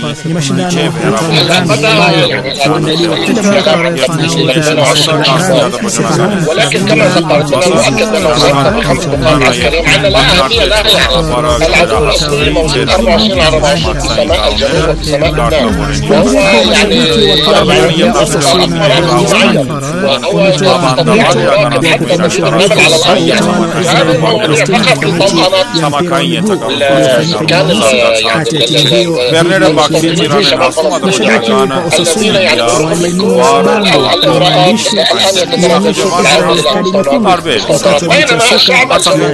ولكن كما ذكرت أنا مؤكد أنه سيكون خمس نقاط عسكرية مع أن لا أهمية لها يعني العدو الأصلي موجود أربعة وعشرين على أربعة وعشرين في سماء الجنوب وفي سماء لبنان وهو يعني أربعين أصدقاء معين وهو يستطيع أن يراقب حتى بالبرنامج على الأرض يعني هذا الموضوع فقط لطمأنة كان الذين يعني الأمراء الآن يتساقطون بالعودة إلى مستوى بينما الشعب السوري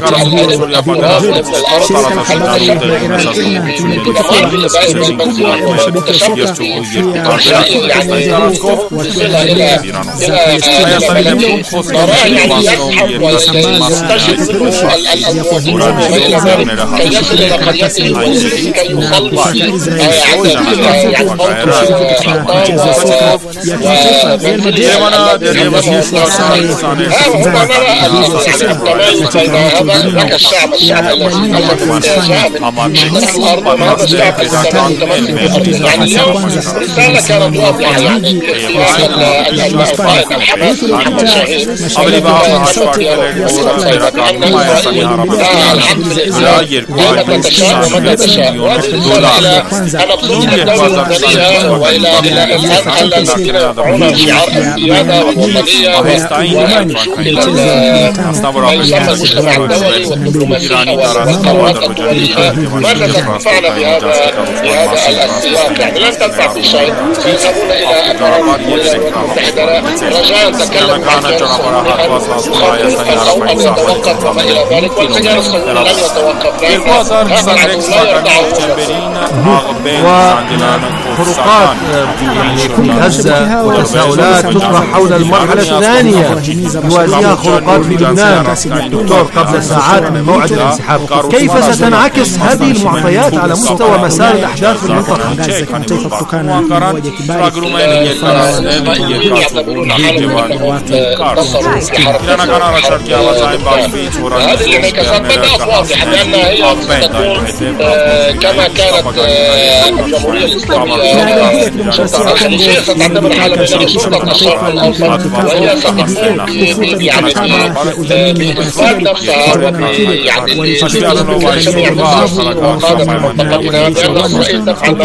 هذا الشعب الشعب الذي جاء من الأرض هذا الشعب يعني اليوم رسالة كانت واضحة يعني القائد الحماس محمد شاهين أن الشعب مدى تشاء وهذه رسالة إلى أنا بصدق الدولة الوطنية وإلى الآن الذين يرفعون شعار السيادة والوطنية ويسمى المجتمع الدولي والدبلوماسية والقرارات الدولية ماذا ستنفعنا بهذا بهذا السياق يعني لن تنفع في شيء سيذهبون إلى الولايات المتحدة رجاء تكلم عن أو أن يتوقف وما إلى ذلك والتجار الصهيوني لن يتوقف هذا العدو لا يرضى وخروقات يعني في غزة وتساؤلات تطرح حول المرحلة الثانية يوازيها خروقات في لبنان دكتور قبل ساعات من موعد الانسحاب. كيف ستنعكس هذه المعطيات على مستوى مسار الأحداث في المنطقة؟ هذه الانعكاسات بدأت واضحة لأنها هي ستكون كما كانت الجمهورية الإسلامية الخليجية ستعتبر حالة شرطة الشرق الأوسط وهي ستقوم يعني بإثبات نفسها يعني لجميع القادة في منطقتنا بأن إسرائيل تفعل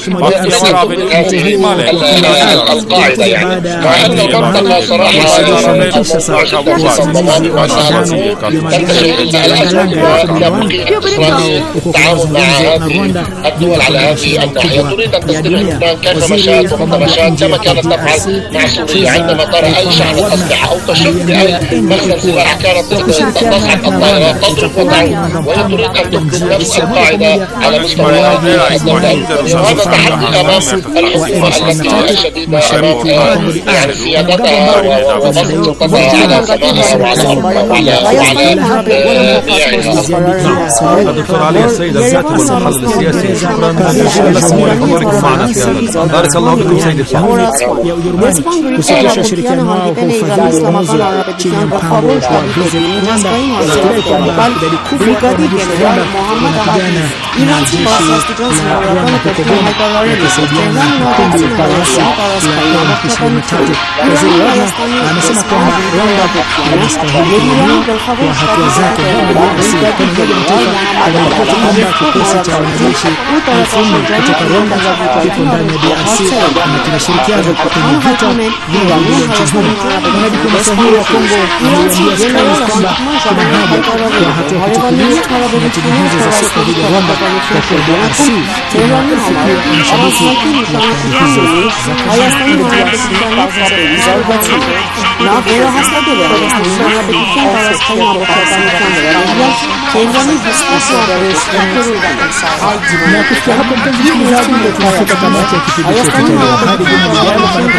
القاعدة يعني مع أن المنطقة صراحة الضمان وأنها تنتشر الأزمة وتبقي إسرائيل التعاون مع هذه الدول على هذه الناحية تريد أن تستغل لبنان كيف مشات ومتمشات كما كانت تفعل مع سوريا عندما ترى أي شحنة أسلحة أو تشك بأي مخزن سلاح كانت تصعد الطائرات تضرب وتعود وهي تريد أن تكتب نفس القاعدة على مستوى الدول وهذا تحدي أمام الحكومة التي الشديدة أمام يعني سيادتها ومسؤوليتها على سماها وعلى وعلى الدكتور علي السيد الكاتب والمحلل السياسي شكرا جزيلا لحضوركم معنا في هذا. بارك الله بكم سيد الفاضل. kusitisha ushirikiano wao kwa ufadhili wa umoja chini ya mpango wa Visit Rwanda unatumai kwamba idadi kubwa ya wanajeshi wa Rwanda wanapigana na jeshi la Rwanda huko Goma wakisaidiana na kundi la waasi la M ishirini na tatu. Waziri Rwanda amesema kwamba Rwanda inastahili kwa hatua zake dhidi ya waasi. Umoja wa Mataifa unaripoti kwamba kikosi cha wanajeshi elfu nne kutoka Rwanda kiko ndani ya D R C na kinashirikiana kwenye vita dhidi ya nchi humo. Mwanadiplomasia huyo wa Kongo ameiambia Sky kwamba kuna haja kwa hatua kuchukuliwa na timu hizo za soka dhidi ya Rwanda kwa kuwa D R C ina maelfu pia ya mashabiki wa klabu hizo za na kufikia hapo mpenzi msikilizaji, tunafika հայաստանի հանրապետության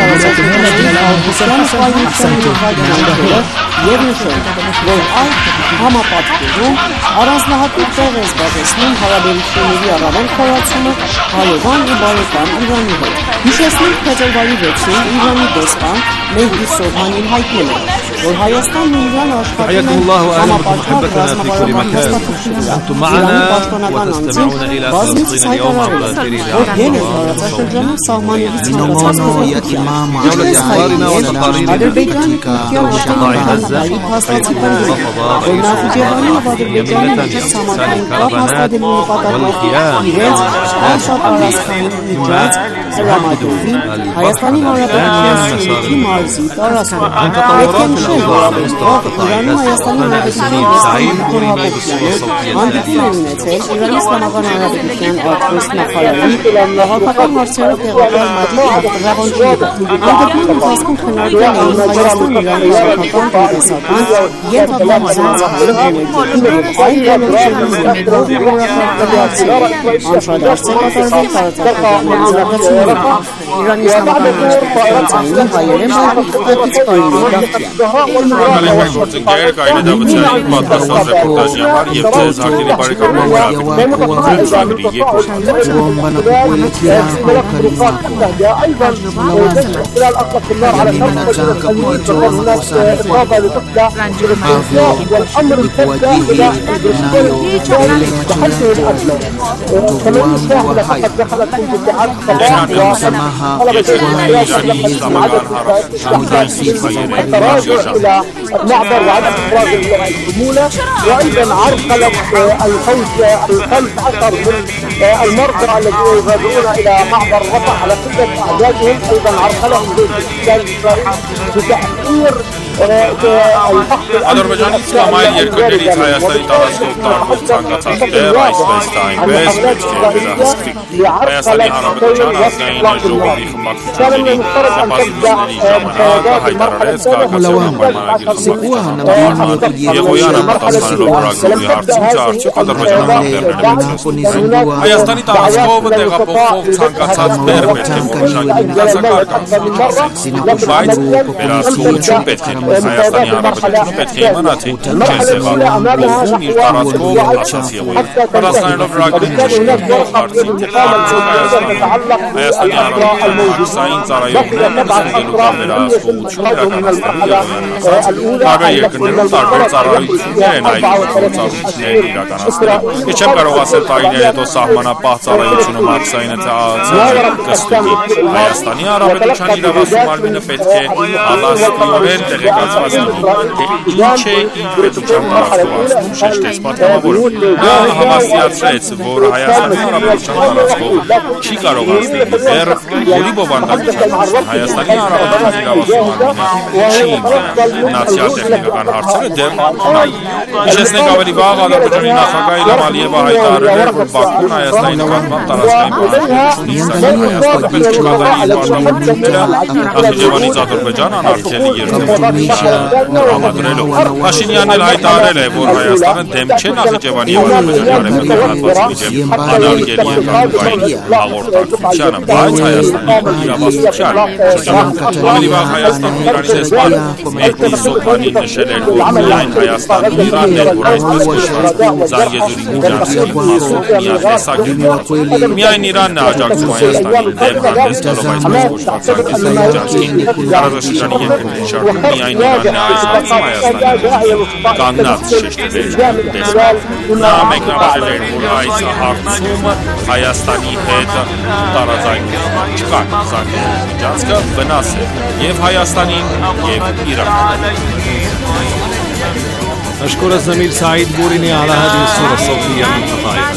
եւ նշել, որ այդ համապատկերում առանձնահատուկ տեղ է զբաղեցնում հարաբերությունների առավել խորացումը հայերեն ու բարեկամ Իրանի հետ։ Հիշեցնենք փետրվարի վեցին Իրանի դեսպան Մեհդի Սոհանին հայտնել է, որ Հայաստանն ու Իրանը աշխատում են համապատասխան ռազմավարական հաստատություններով։ Իրանի պաշտպանական անձին բազմիցս հայտարարել է, որ ելել տարածաշրջանում սահմաններից հեռացած փոփոխության։ Ինչպես հայտնել Ադրբեջանի Թուրքիա Հայի փաստացի պնդում, որ Նախիջևանի և Ադրբեջանի միջև համակային կապ հաստատելու նպատակով իրենց աշխատարածքային միջած հրամայողին Հայաստանի Հանրապետության Սյունիքի մարզի տարածքում։ Պետք է նշել, որ ամենքով Իրանի Հայաստանի Հանրապետության Ռեստորանի փոխհատուցյանը հանդիպում է ունեցել Իրանի Իսլամական Հանրապետության արտգործնախարարի քաղաքական հարցերով տեղակալ Մաջիդ Ղավոնջիևը։ Հանդիպումի ընթացքում քննարկվել էին Հայաստան-Իրանի քաղաքական տնտեսական և հատմամազանցային էներգետիկ և այլ ոլորտներում որակարգ անդրադարձ է կատարվել տարածաշրջանային զարգացումներին։ Իրանի Իսլամական Հանրապետության հայերեն բաժնետից Կարինե Դավթյան։ Ուրեմն գործընկեր Կարինե Դավթյանի պատասխան ռեպորտաժի համար եւ ձեզ հարգելի المعبر وعدم إخراج الحمولة وأيضا عرقلة الخوف الخمس عشر من المرضى الذين يغادرون إلى معبر رفح على قلة أعدادهم، أيضا عرقلة بتأثير Ադրբեջանի իսլամային երկրներից Հայաստանի տարածքով տարվող ցանկացած դեր այսպես թե այնպես պետք է վերահսկվի։ Հայաստանի Հանրապետության ազգային ժողովի խմբակցությունների ապաստությունների ժամանակ հայտարարեց քաղաքացիական պայմանագիր խմբակցության Եղոյանը պատասխանելով Ռագովի հարցին, թե արդյոք Ադրբեջանը դերներ է Հայաստանի տարածքով տեղափոխվող ցանկացած դեր պետք է որոշակի դասակարգ անցնի, բայց վերահսկողություն պետք է Հայաստանի Հանրապետությունը պետք է իմանա, թե ինչ է սեղանում փոխում իր տարածքով ասաց Եղոյանը։ Պատասխանելով Ռագովի ճշգրիտ հարցին, թե Հայաստանի Հանրապետության հակսային ծառայողներն ստեղծելու կամ վերահսկողություն իրականացնելու Եղոյանն ասաց, տարբեր երկրներում տարբեր ծառայություններ են այդ գործառույթներն իրականացնելու։ Ես չեմ կարող ասել տարիներ հետո սահմանապահ ծառայությունը մաքսային թե ԱԱՑ-ը կստուգի։ Հայաստանի Հանրապետության իրավասու մարմինը պետք է հալաստիորեն տեղեկացված լինի, թե ինչ է իր պետության տարածքով անցնում, շեշտեց պատգամավորը։ Նա հավաստիացրեց, որ Հայաստանի Հանրապետության տարածքով չի կարող անցնել դեռ, որի բովանդակության մասին Հայաստանի Հանրապետության իրավասու մարմինը չի իմանա նացիալ տեխնիկական հարցերը դեռ ունի։ Հիշեցնենք ավելի վաղ Ադրբեջանի նախագահ Իլհամ Ալիևը հայտարարել էր, որ Բաքուն Հայաստանի նկատմամբ տարածքային պարտավորություն ունի, սակայն Հայաստանը պետք չէ կատարի իր պարտավորությունները Նախիջևանից Ադրբեջան անարգելի երթևեկությունները տրամադրելով։ Փաշինյանն էլ հայտարարել է, որ Հայաստանը դեմ չէ Նախիջևանի և Ադրբեջանի արևմտյան հատվածի միջև անարգելի եկամուտային հաղորդակցությանը, բայց Հայաստանի իրավասության շրջանում ավելի վաղ Հայաստանում Իրանի դեսպան Մեհդի Սոհանին նշել էր, որ միայն Հայաստանն ու Իրանն են, որ այսպես կոչված Զանգեզուրի միջանցքի մասով միատեսակ են։ Միայն Իրանն է աջակցում Հայաստանին դեմ հանդեսվելով այսպես կոչված Զանգեզուրի միջանցքին։ Տարածաշրջանի երկրների շարքում միայն Իրանն է այս հարցում Հայաստանին կանգնած շեշտվել դեսպան։ Նա մեկնաբանել էր, որ այս հարցում Հայաստանի հետ տարաձայնություն չկա։ Զանգեզուրի միջանցքը վնաս է և Հայաստանին, և Իրանին։ أشكر الزميل سعيد بوريني على هذه الصورة الصوتية المتطائفة.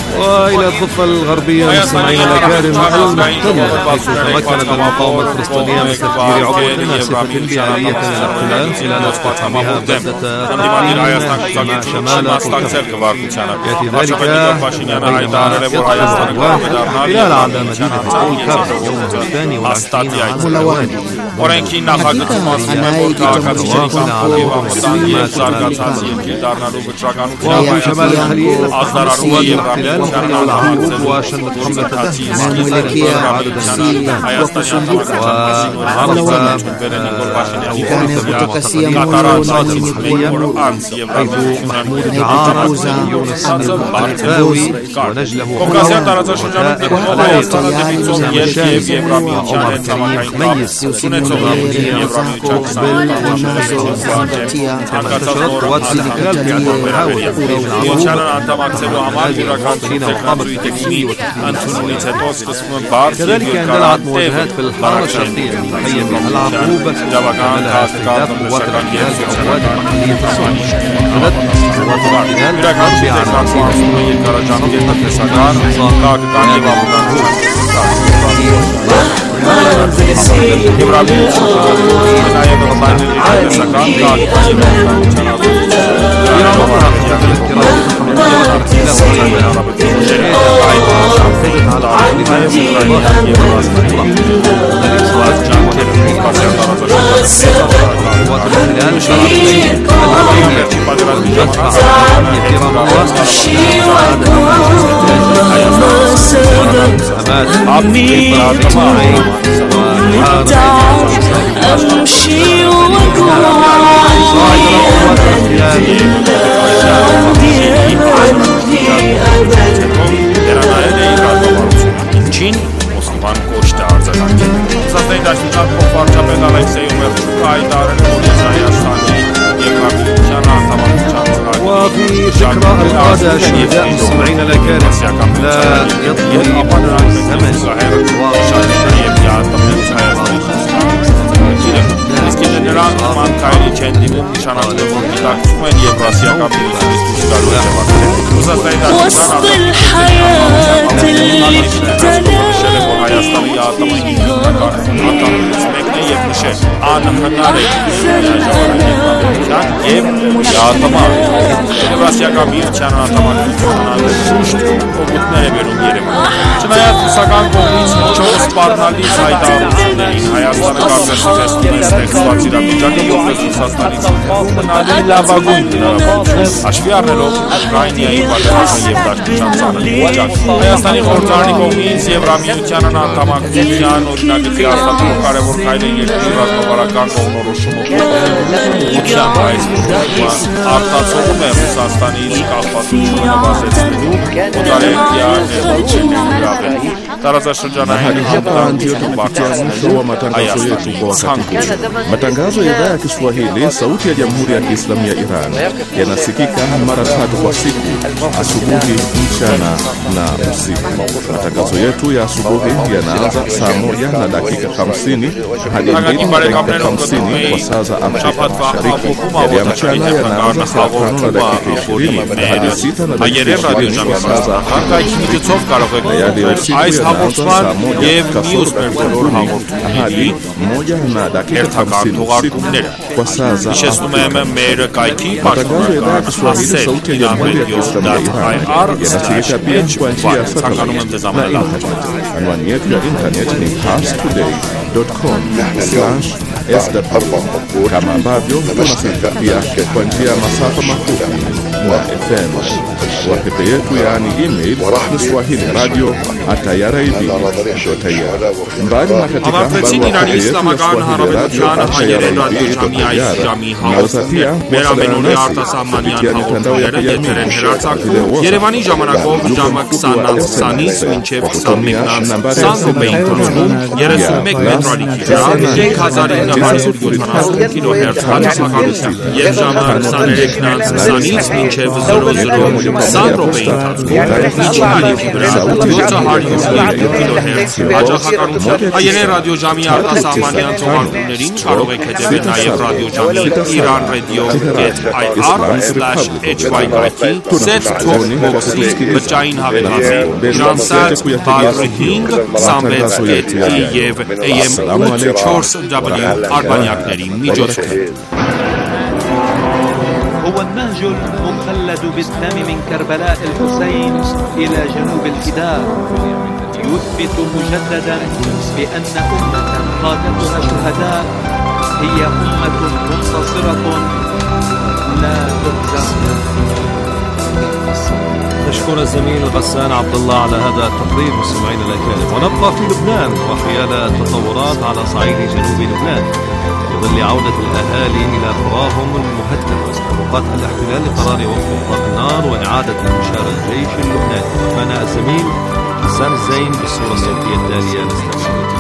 وإلى الضفة الغربية مستمعين الأكارم المحتلة حيث تمكنت المقاومة الفلسطينية من تفجير عبوة ناسفة بآلية الاحتلال خلال اقتحامها بلدة مع شمال يأتي ذلك بين خلال على مدينة طول كرم يوم الثاني والعشرين عام الأواني օրենքի նախագծման وفي شمال الخليل أصدروا الاحتلال والعقوب وشنت حملة تهديد عدد السنين وعرف حيث محمود العار يونس العرفاوي ونجله وعمر كريم خميس انتشرت قوات الاحتلال في عدد محاور كذلك اندلعت مواجهات في الحاره الشرقيه المحيط بها العقوب عملها استهداف قوات الاحتلال بعبوات محليه الصومال بدت قوات الاحتلال بالحرب أمشي Ինչին Մոսկվան կոչ է արձագանքել։ Սաստային դաշնության փոխվարչապետ Ալեքսեյ Օմերչուկը հայտարարել է, որ Հայաստանի երկրաբանության անդամակցության وفي ذكرى القادة الشهداء مستمعين الأكارم لا يطوي الزمن Իսկ նրանք նման քայլի չեն դիմում նշանակում որ գիտակցում են Եվրասիական միությունից դուրս գալու հետևանքները։ وسط الحياة اللي ابتلى Հայաստանի ատամային անդամներից մեկն է եւ նշել անհնար է եւ ատամա Եվրասիական միության անդամակցությունը շուշտ օգուտներ է բերում Երևան։ Չնայած ռուսական կողմից չորս սպառնալից հայտարարություններին Հայաստանը կարծես թե ստեղծված իրավիճակը որպես Ռուսաստանից մնալի լավագույն հնարավորություն հաշվի առնելով Ուկրաինայի պատերազմը եւ դաշնության ծանր վիճակը։ Հայաստանի խորհրդարանի կողմից Եվրամիության անդամակցության օրինագծի արտադրող կարևոր քայլը երկրի ռազմավարական կողմնորոշումը ուղղությամբ այս արտացոլում է Ռուսաստանից կախվածությունը նվազեցնելու օտարերկրյա ներդրումների տարածաշրջանային Ndio mwisho wa matangazo yetu kwa wakati huu. Matangazo ya idhaa ya Kiswahili sauti ya Jamhuri ya Kiislamu ya Iran yanasikika mara tatu kwa siku: asubuhi, mchana na usiku. Matangazo yetu ya asubuhi yanaanza saa moja na dakika hamsini hadi mbili na dakika hamsini kwa saa za Afrika Mashariki. Yale ya mchana yanaanza saa tano na dakika ishirini hadi sita na dakika ishirini kwa saa za Afrika Mashariki. Na yale ya usiku yanaanza saa moja kasoro hadi moja na dakika hamsini usiku kwa saa za Afrika. Matangazo ya idhaa ya Kiswahili sauti ya Jamhuri ya Kiislamu ya Iran yanasikika pia kwa njia ya satellite na internet. Anwani yetu ya internet ni pars today dot com slash S W, kama ambavyo tunasikika pia kwa njia ya masafa mafupi mwa F M. Wapepe yetu yaani email ni swahili radio at irib dot i r. Mbali na katika barua pepe yetu ya swahili radio at irib dot i r, mnaweza pia kuwasiliana nasi kupitia mitandao ya kijamii Երևանի ժամանակով ժամը քսանից մինչև քսանմեկից Սանրոպեին երեսունմեկ մետրալիքի վրա երեք հազար ինը հարյուր յոթանասուն կիլոհերց հեռարձակությամբ եւ ժամը քսաներեքից քսանից մինչև զրո զրո Սանրոպեին միջին ալիքի վրա յոթ հաջողականությամբ հայերեն ռադիոժամի արտասահմանյան թողարկումներին կարող եք հետևել նաև ռադիոժամի Iran Radio dot I R slash H Y գայքի Set Top Box-ի բջջային հավելվածի Ժանսած բարը հինգ քսանվեց կետի և A M ութ W արբանյակների միջոցով هو النهج المخلد بالدم من كربلاء الحسين إلى جنوب الفداء يثبت مجددا بأن أمة قادتها شهداء هي أمة منتصرة لا تهزم. نشكر الزميل غسان عبد الله على هذا التقرير مستمعينا الأكارم. ونبقى في لبنان وحيال التطورات على صعيد جنوب لبنان بظل عودة الأهالي إلى قراهم المهددة واستحقاقات الاحتلال لقرار وقف إطلاق النار وإعادة انتشار الجيش اللبناني. وكان الزميل حسان الزين بالصورة الصوتية التالية نستمع.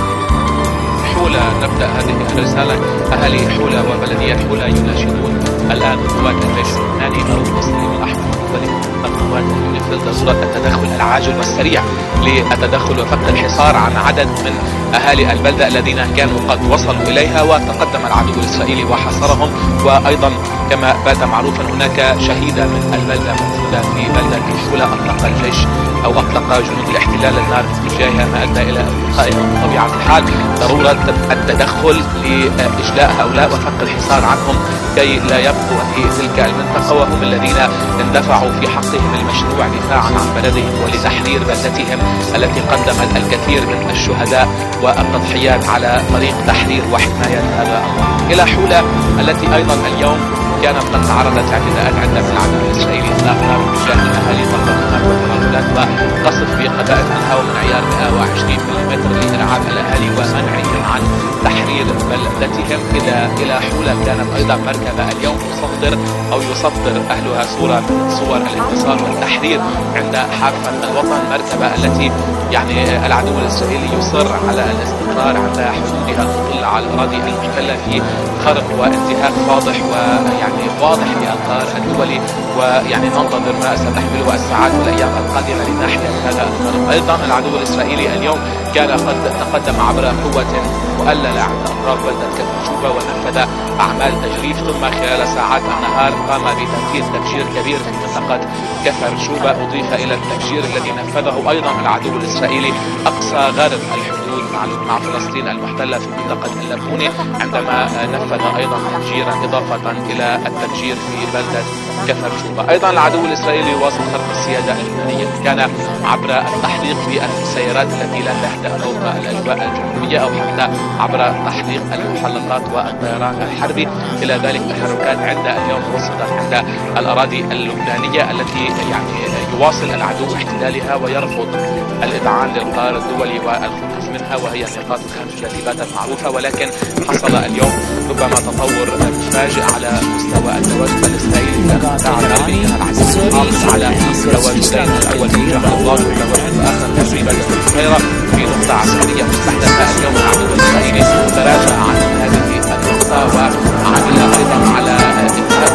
حولة نبدأ هذه الرسالة. أهالي حولة وبلدية حولة يناشدون الآن قوات الجيش اللبناني أو التصميم الأحمر القوات اليونيفيل ضرورة التدخل العاجل والسريع للتدخل وفك الحصار عن عدد من أهالي البلدة الذين كانوا قد وصلوا إليها وتقدم العدو الإسرائيلي وحصرهم. وأيضا كما بات معروفا هناك شهيدة من البلدة موجودة في بلدة حولة أطلق الجيش أو أطلق جنود الاحتلال النار باتجاهها ما أدى إلى إلقائهم. بطبيعة الحال ضرورة التدخل لإجلاء هؤلاء وفك الحصار عنهم كي لا يبقوا في تلك المنطقة وهم الذين اندفعوا في حقهم المشروع دفاعا عن بلدهم ولتحرير بلدتهم التي قدمت الكثير من الشهداء والتضحيات على طريق تحرير وحماية هذا الوطن. إلى حولة التي أيضا اليوم كانت قد تعرضت اعتداءات عدة من العدو الإسرائيلي إطلاق نار باتجاه أهالي طرقات والتناولات وقصف بقذائف منها ومن عيار مئة وعشرين ملم لإرعاب الأهالي ومنعهم عن تحرير بلدتهم. إلى إلى حولة كانت أيضا مركبة اليوم تصدر أو يصدر أهلها صورة من صور الانتصار والتحرير عند حافة الوطن. مركبة التي يعني العدو الإسرائيلي يصر على الاستقرار عند حدودها المطلة على الأراضي المحتلة في خرق وانتهاك واضح ويعني واضح للقرار الدولي. ويعني ننتظر ما ستحمله الساعات والأيام القادمة لناحية هذا الخرق. أيضا العدو الإسرائيلي اليوم كان قد تقدم عبر قوة مؤللة عند أطراف بلدة كفر شوبة ونفذ أعمال تجريف. ثم خلال ساعات النهار قام بتنفيذ تفجير كبير في منطقة كفر شوبة أضيف إلى التفجير الذي نفذه أيضا العدو الإسرائيلي أقصى غرب الحدود مع فلسطين المحتلة في منطقة اللبونة عندما نفذ أيضا تفجيرا إضافة إلى التفجير في بلدة كفر شوبة. أيضا العدو الإسرائيلي يواصل خرق السيادة اللبنانية كان عبر التحليق بالسيارات التي لا تهدأ فوق الأجواء الجنوبية أو حتى عبر تحليق المحلقات والطيران الحربي. إلى ذلك تحركات عدة اليوم وصلت عند الأراضي اللبنانية التي يعني يواصل العدو احتلالها ويرفض الإذعان للقرار الدولي والخروج منها وهي النقاط الخمس التي باتت معروفة. ولكن حصل اليوم ربما تطور مفاجئ على مستوى التواجد الإسرائيلي في قطاع غربي. العزيز محافظ على تواجدين الأول في جهة الضاد والتواجد الآخر تقريبا الصغيرة في نقطة عسكرية مستحدثة. اليوم العدو الإسرائيلي تراجع عن هذه النقطة وعمل أيضا على إنهاء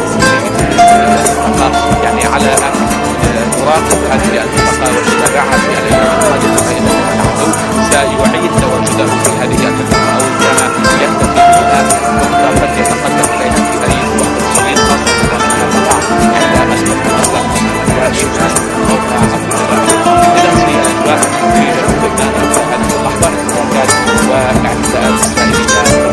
يعني على أن تراقب هذه المنطقة وتتابعها في الأيام القادمة فإن العدو سيعيد تواجده في هذه المنطقة أو كان يكتفي بها نقطة قد يتقدم إليها في أي وقت صغير خاصة عند المنطقة وشمال موقع الطيران. إذا هي الأجواء في جنوب لبنان في هذه اللحظة كانت واعتداءات إسرائيلية.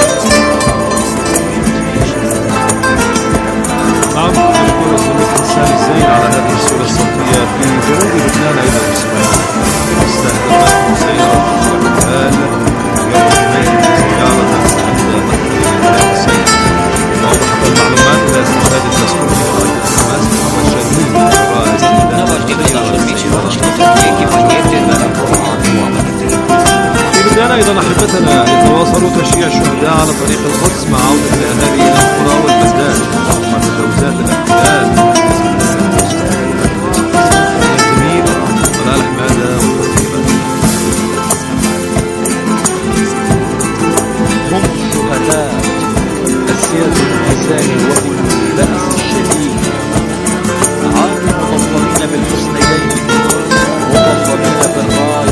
نعم نشكر الزميل حسان الزين على هذه الصورة الصوتية. في جنوب لبنان أيضا مستمعين استهدفت سيارة الاحتلال يوم الاثنين سيارة عند مدخل الحسين. ووضحت المعلومات إلى استشهاد المسؤول في قرية حماس محمد شاهين جراء في لبنان. أيضا أحبتنا يتواصل تشييع الشهداء على طريق القدس مع عودة الأهالي إلى القرى والبلدات رغم تجاوزات الاحتلال. الزميل طلال حمادة والترتيبات. هم الشهداء السيد الحساني وهو البأس الشديد عاد مظفرين بالحسنيين مظفرين بالراية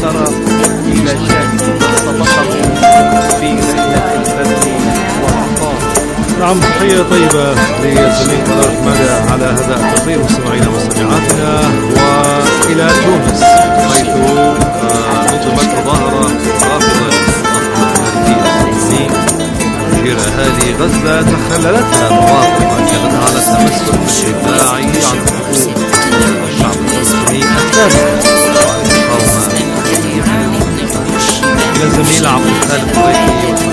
ترى إلى جانب سبقه في رحلة البذل والعطاء. نعم، تحية طيبة للزميل طلال حمادة على هذا التقرير. مستمعينا ومستمعاتنا، وإلى تونس حيث نظمت مظاهرة رافضة تشير أهالي غزة تخللتها مواقف أكدت على التمسك بالدفاع عن حقوق الشعب الفلسطيني الثابت والمقاومة. إلى الزميل عبد الخالق الضيفي.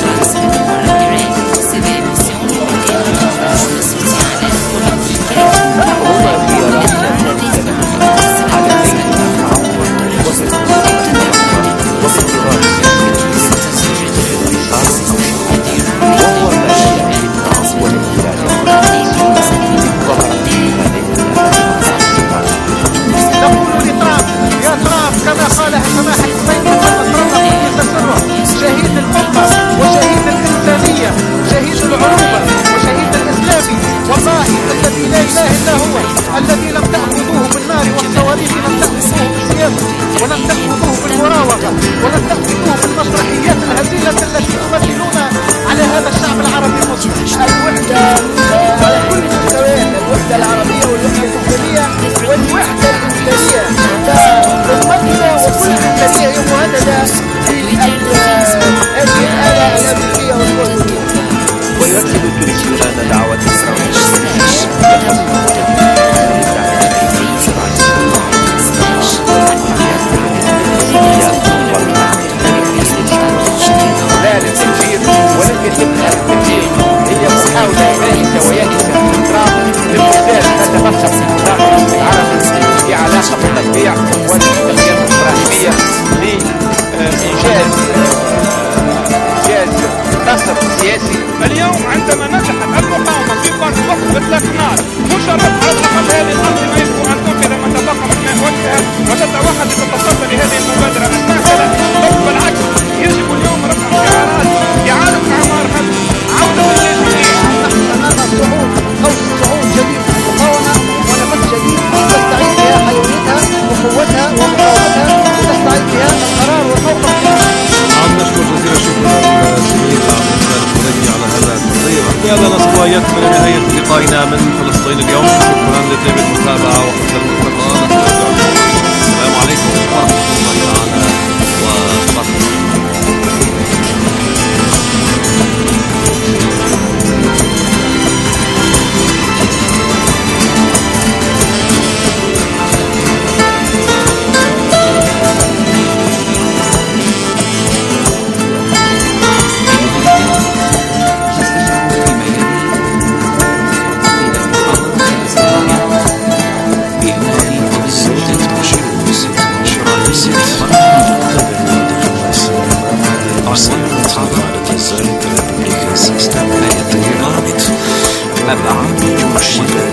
كما قالها سماحة السيد محمد رضا شهيد الأمة وشهيد الإنسانية، شهيد العروبة وشهيد الإسلامي، والله الذي لا إله إلا هو، الذي لم تأخذوه بالنار والصواريخ، لم تأخذوه بالسياسة، ولم تأخذوه بالمراوغة، ولم تأخذوه بالمسرحيات الهزيلة التي تمثلون على هذا الشعب العربي المسلم. الوحدة على كل المستويات، الوحدة العربية والوحدة الإسلامية والوحدة الإنسانية. فالمدينة وكل الإنسانية هي مهددة في هذه الآلة الأمريكية والسعودية. ويؤكد التونسيون أن دعوة إسرائيل لا للتكفير ولم يتم التكفير، هي محاولة بائسة ويائسة من ترامب لابتزاز ما تبقى من الداخل العربي في علاقة بالتشجيع والتغيير الإبراهيمية لإنجاز إنجاز نصر سياسي. اليوم عندما نجحت المقاومة في فرض وقف إطلاق النار مشرف على الأقل هذه الأنظمة يجب أن تنفذ ما تبقى من وجهها وتتوحد لتتصدى لهذه المبادرة الناجحة. بل بالعكس يجب اليوم رفع شعارات إعادة أعمار هذا عودة للجميع. نحن أمام صعود خوف صعود جديد في المقاومة ونفس جديد تستعيد بها حيويتها وقوتها ومقاومتها وتستعيد بها القرار والموقف. نعم، نشكر جزيل الشكر للزميل عبد الخالق الضيفي على هذا التقرير. بهذا نصل وإياكم إلى نهاية لقائنا من فلسطين اليوم. شكرا لطيب المتابعة وحسن المتابعة. السلام عليكم ورحمة الله تعالى وبركاته. العام المرشد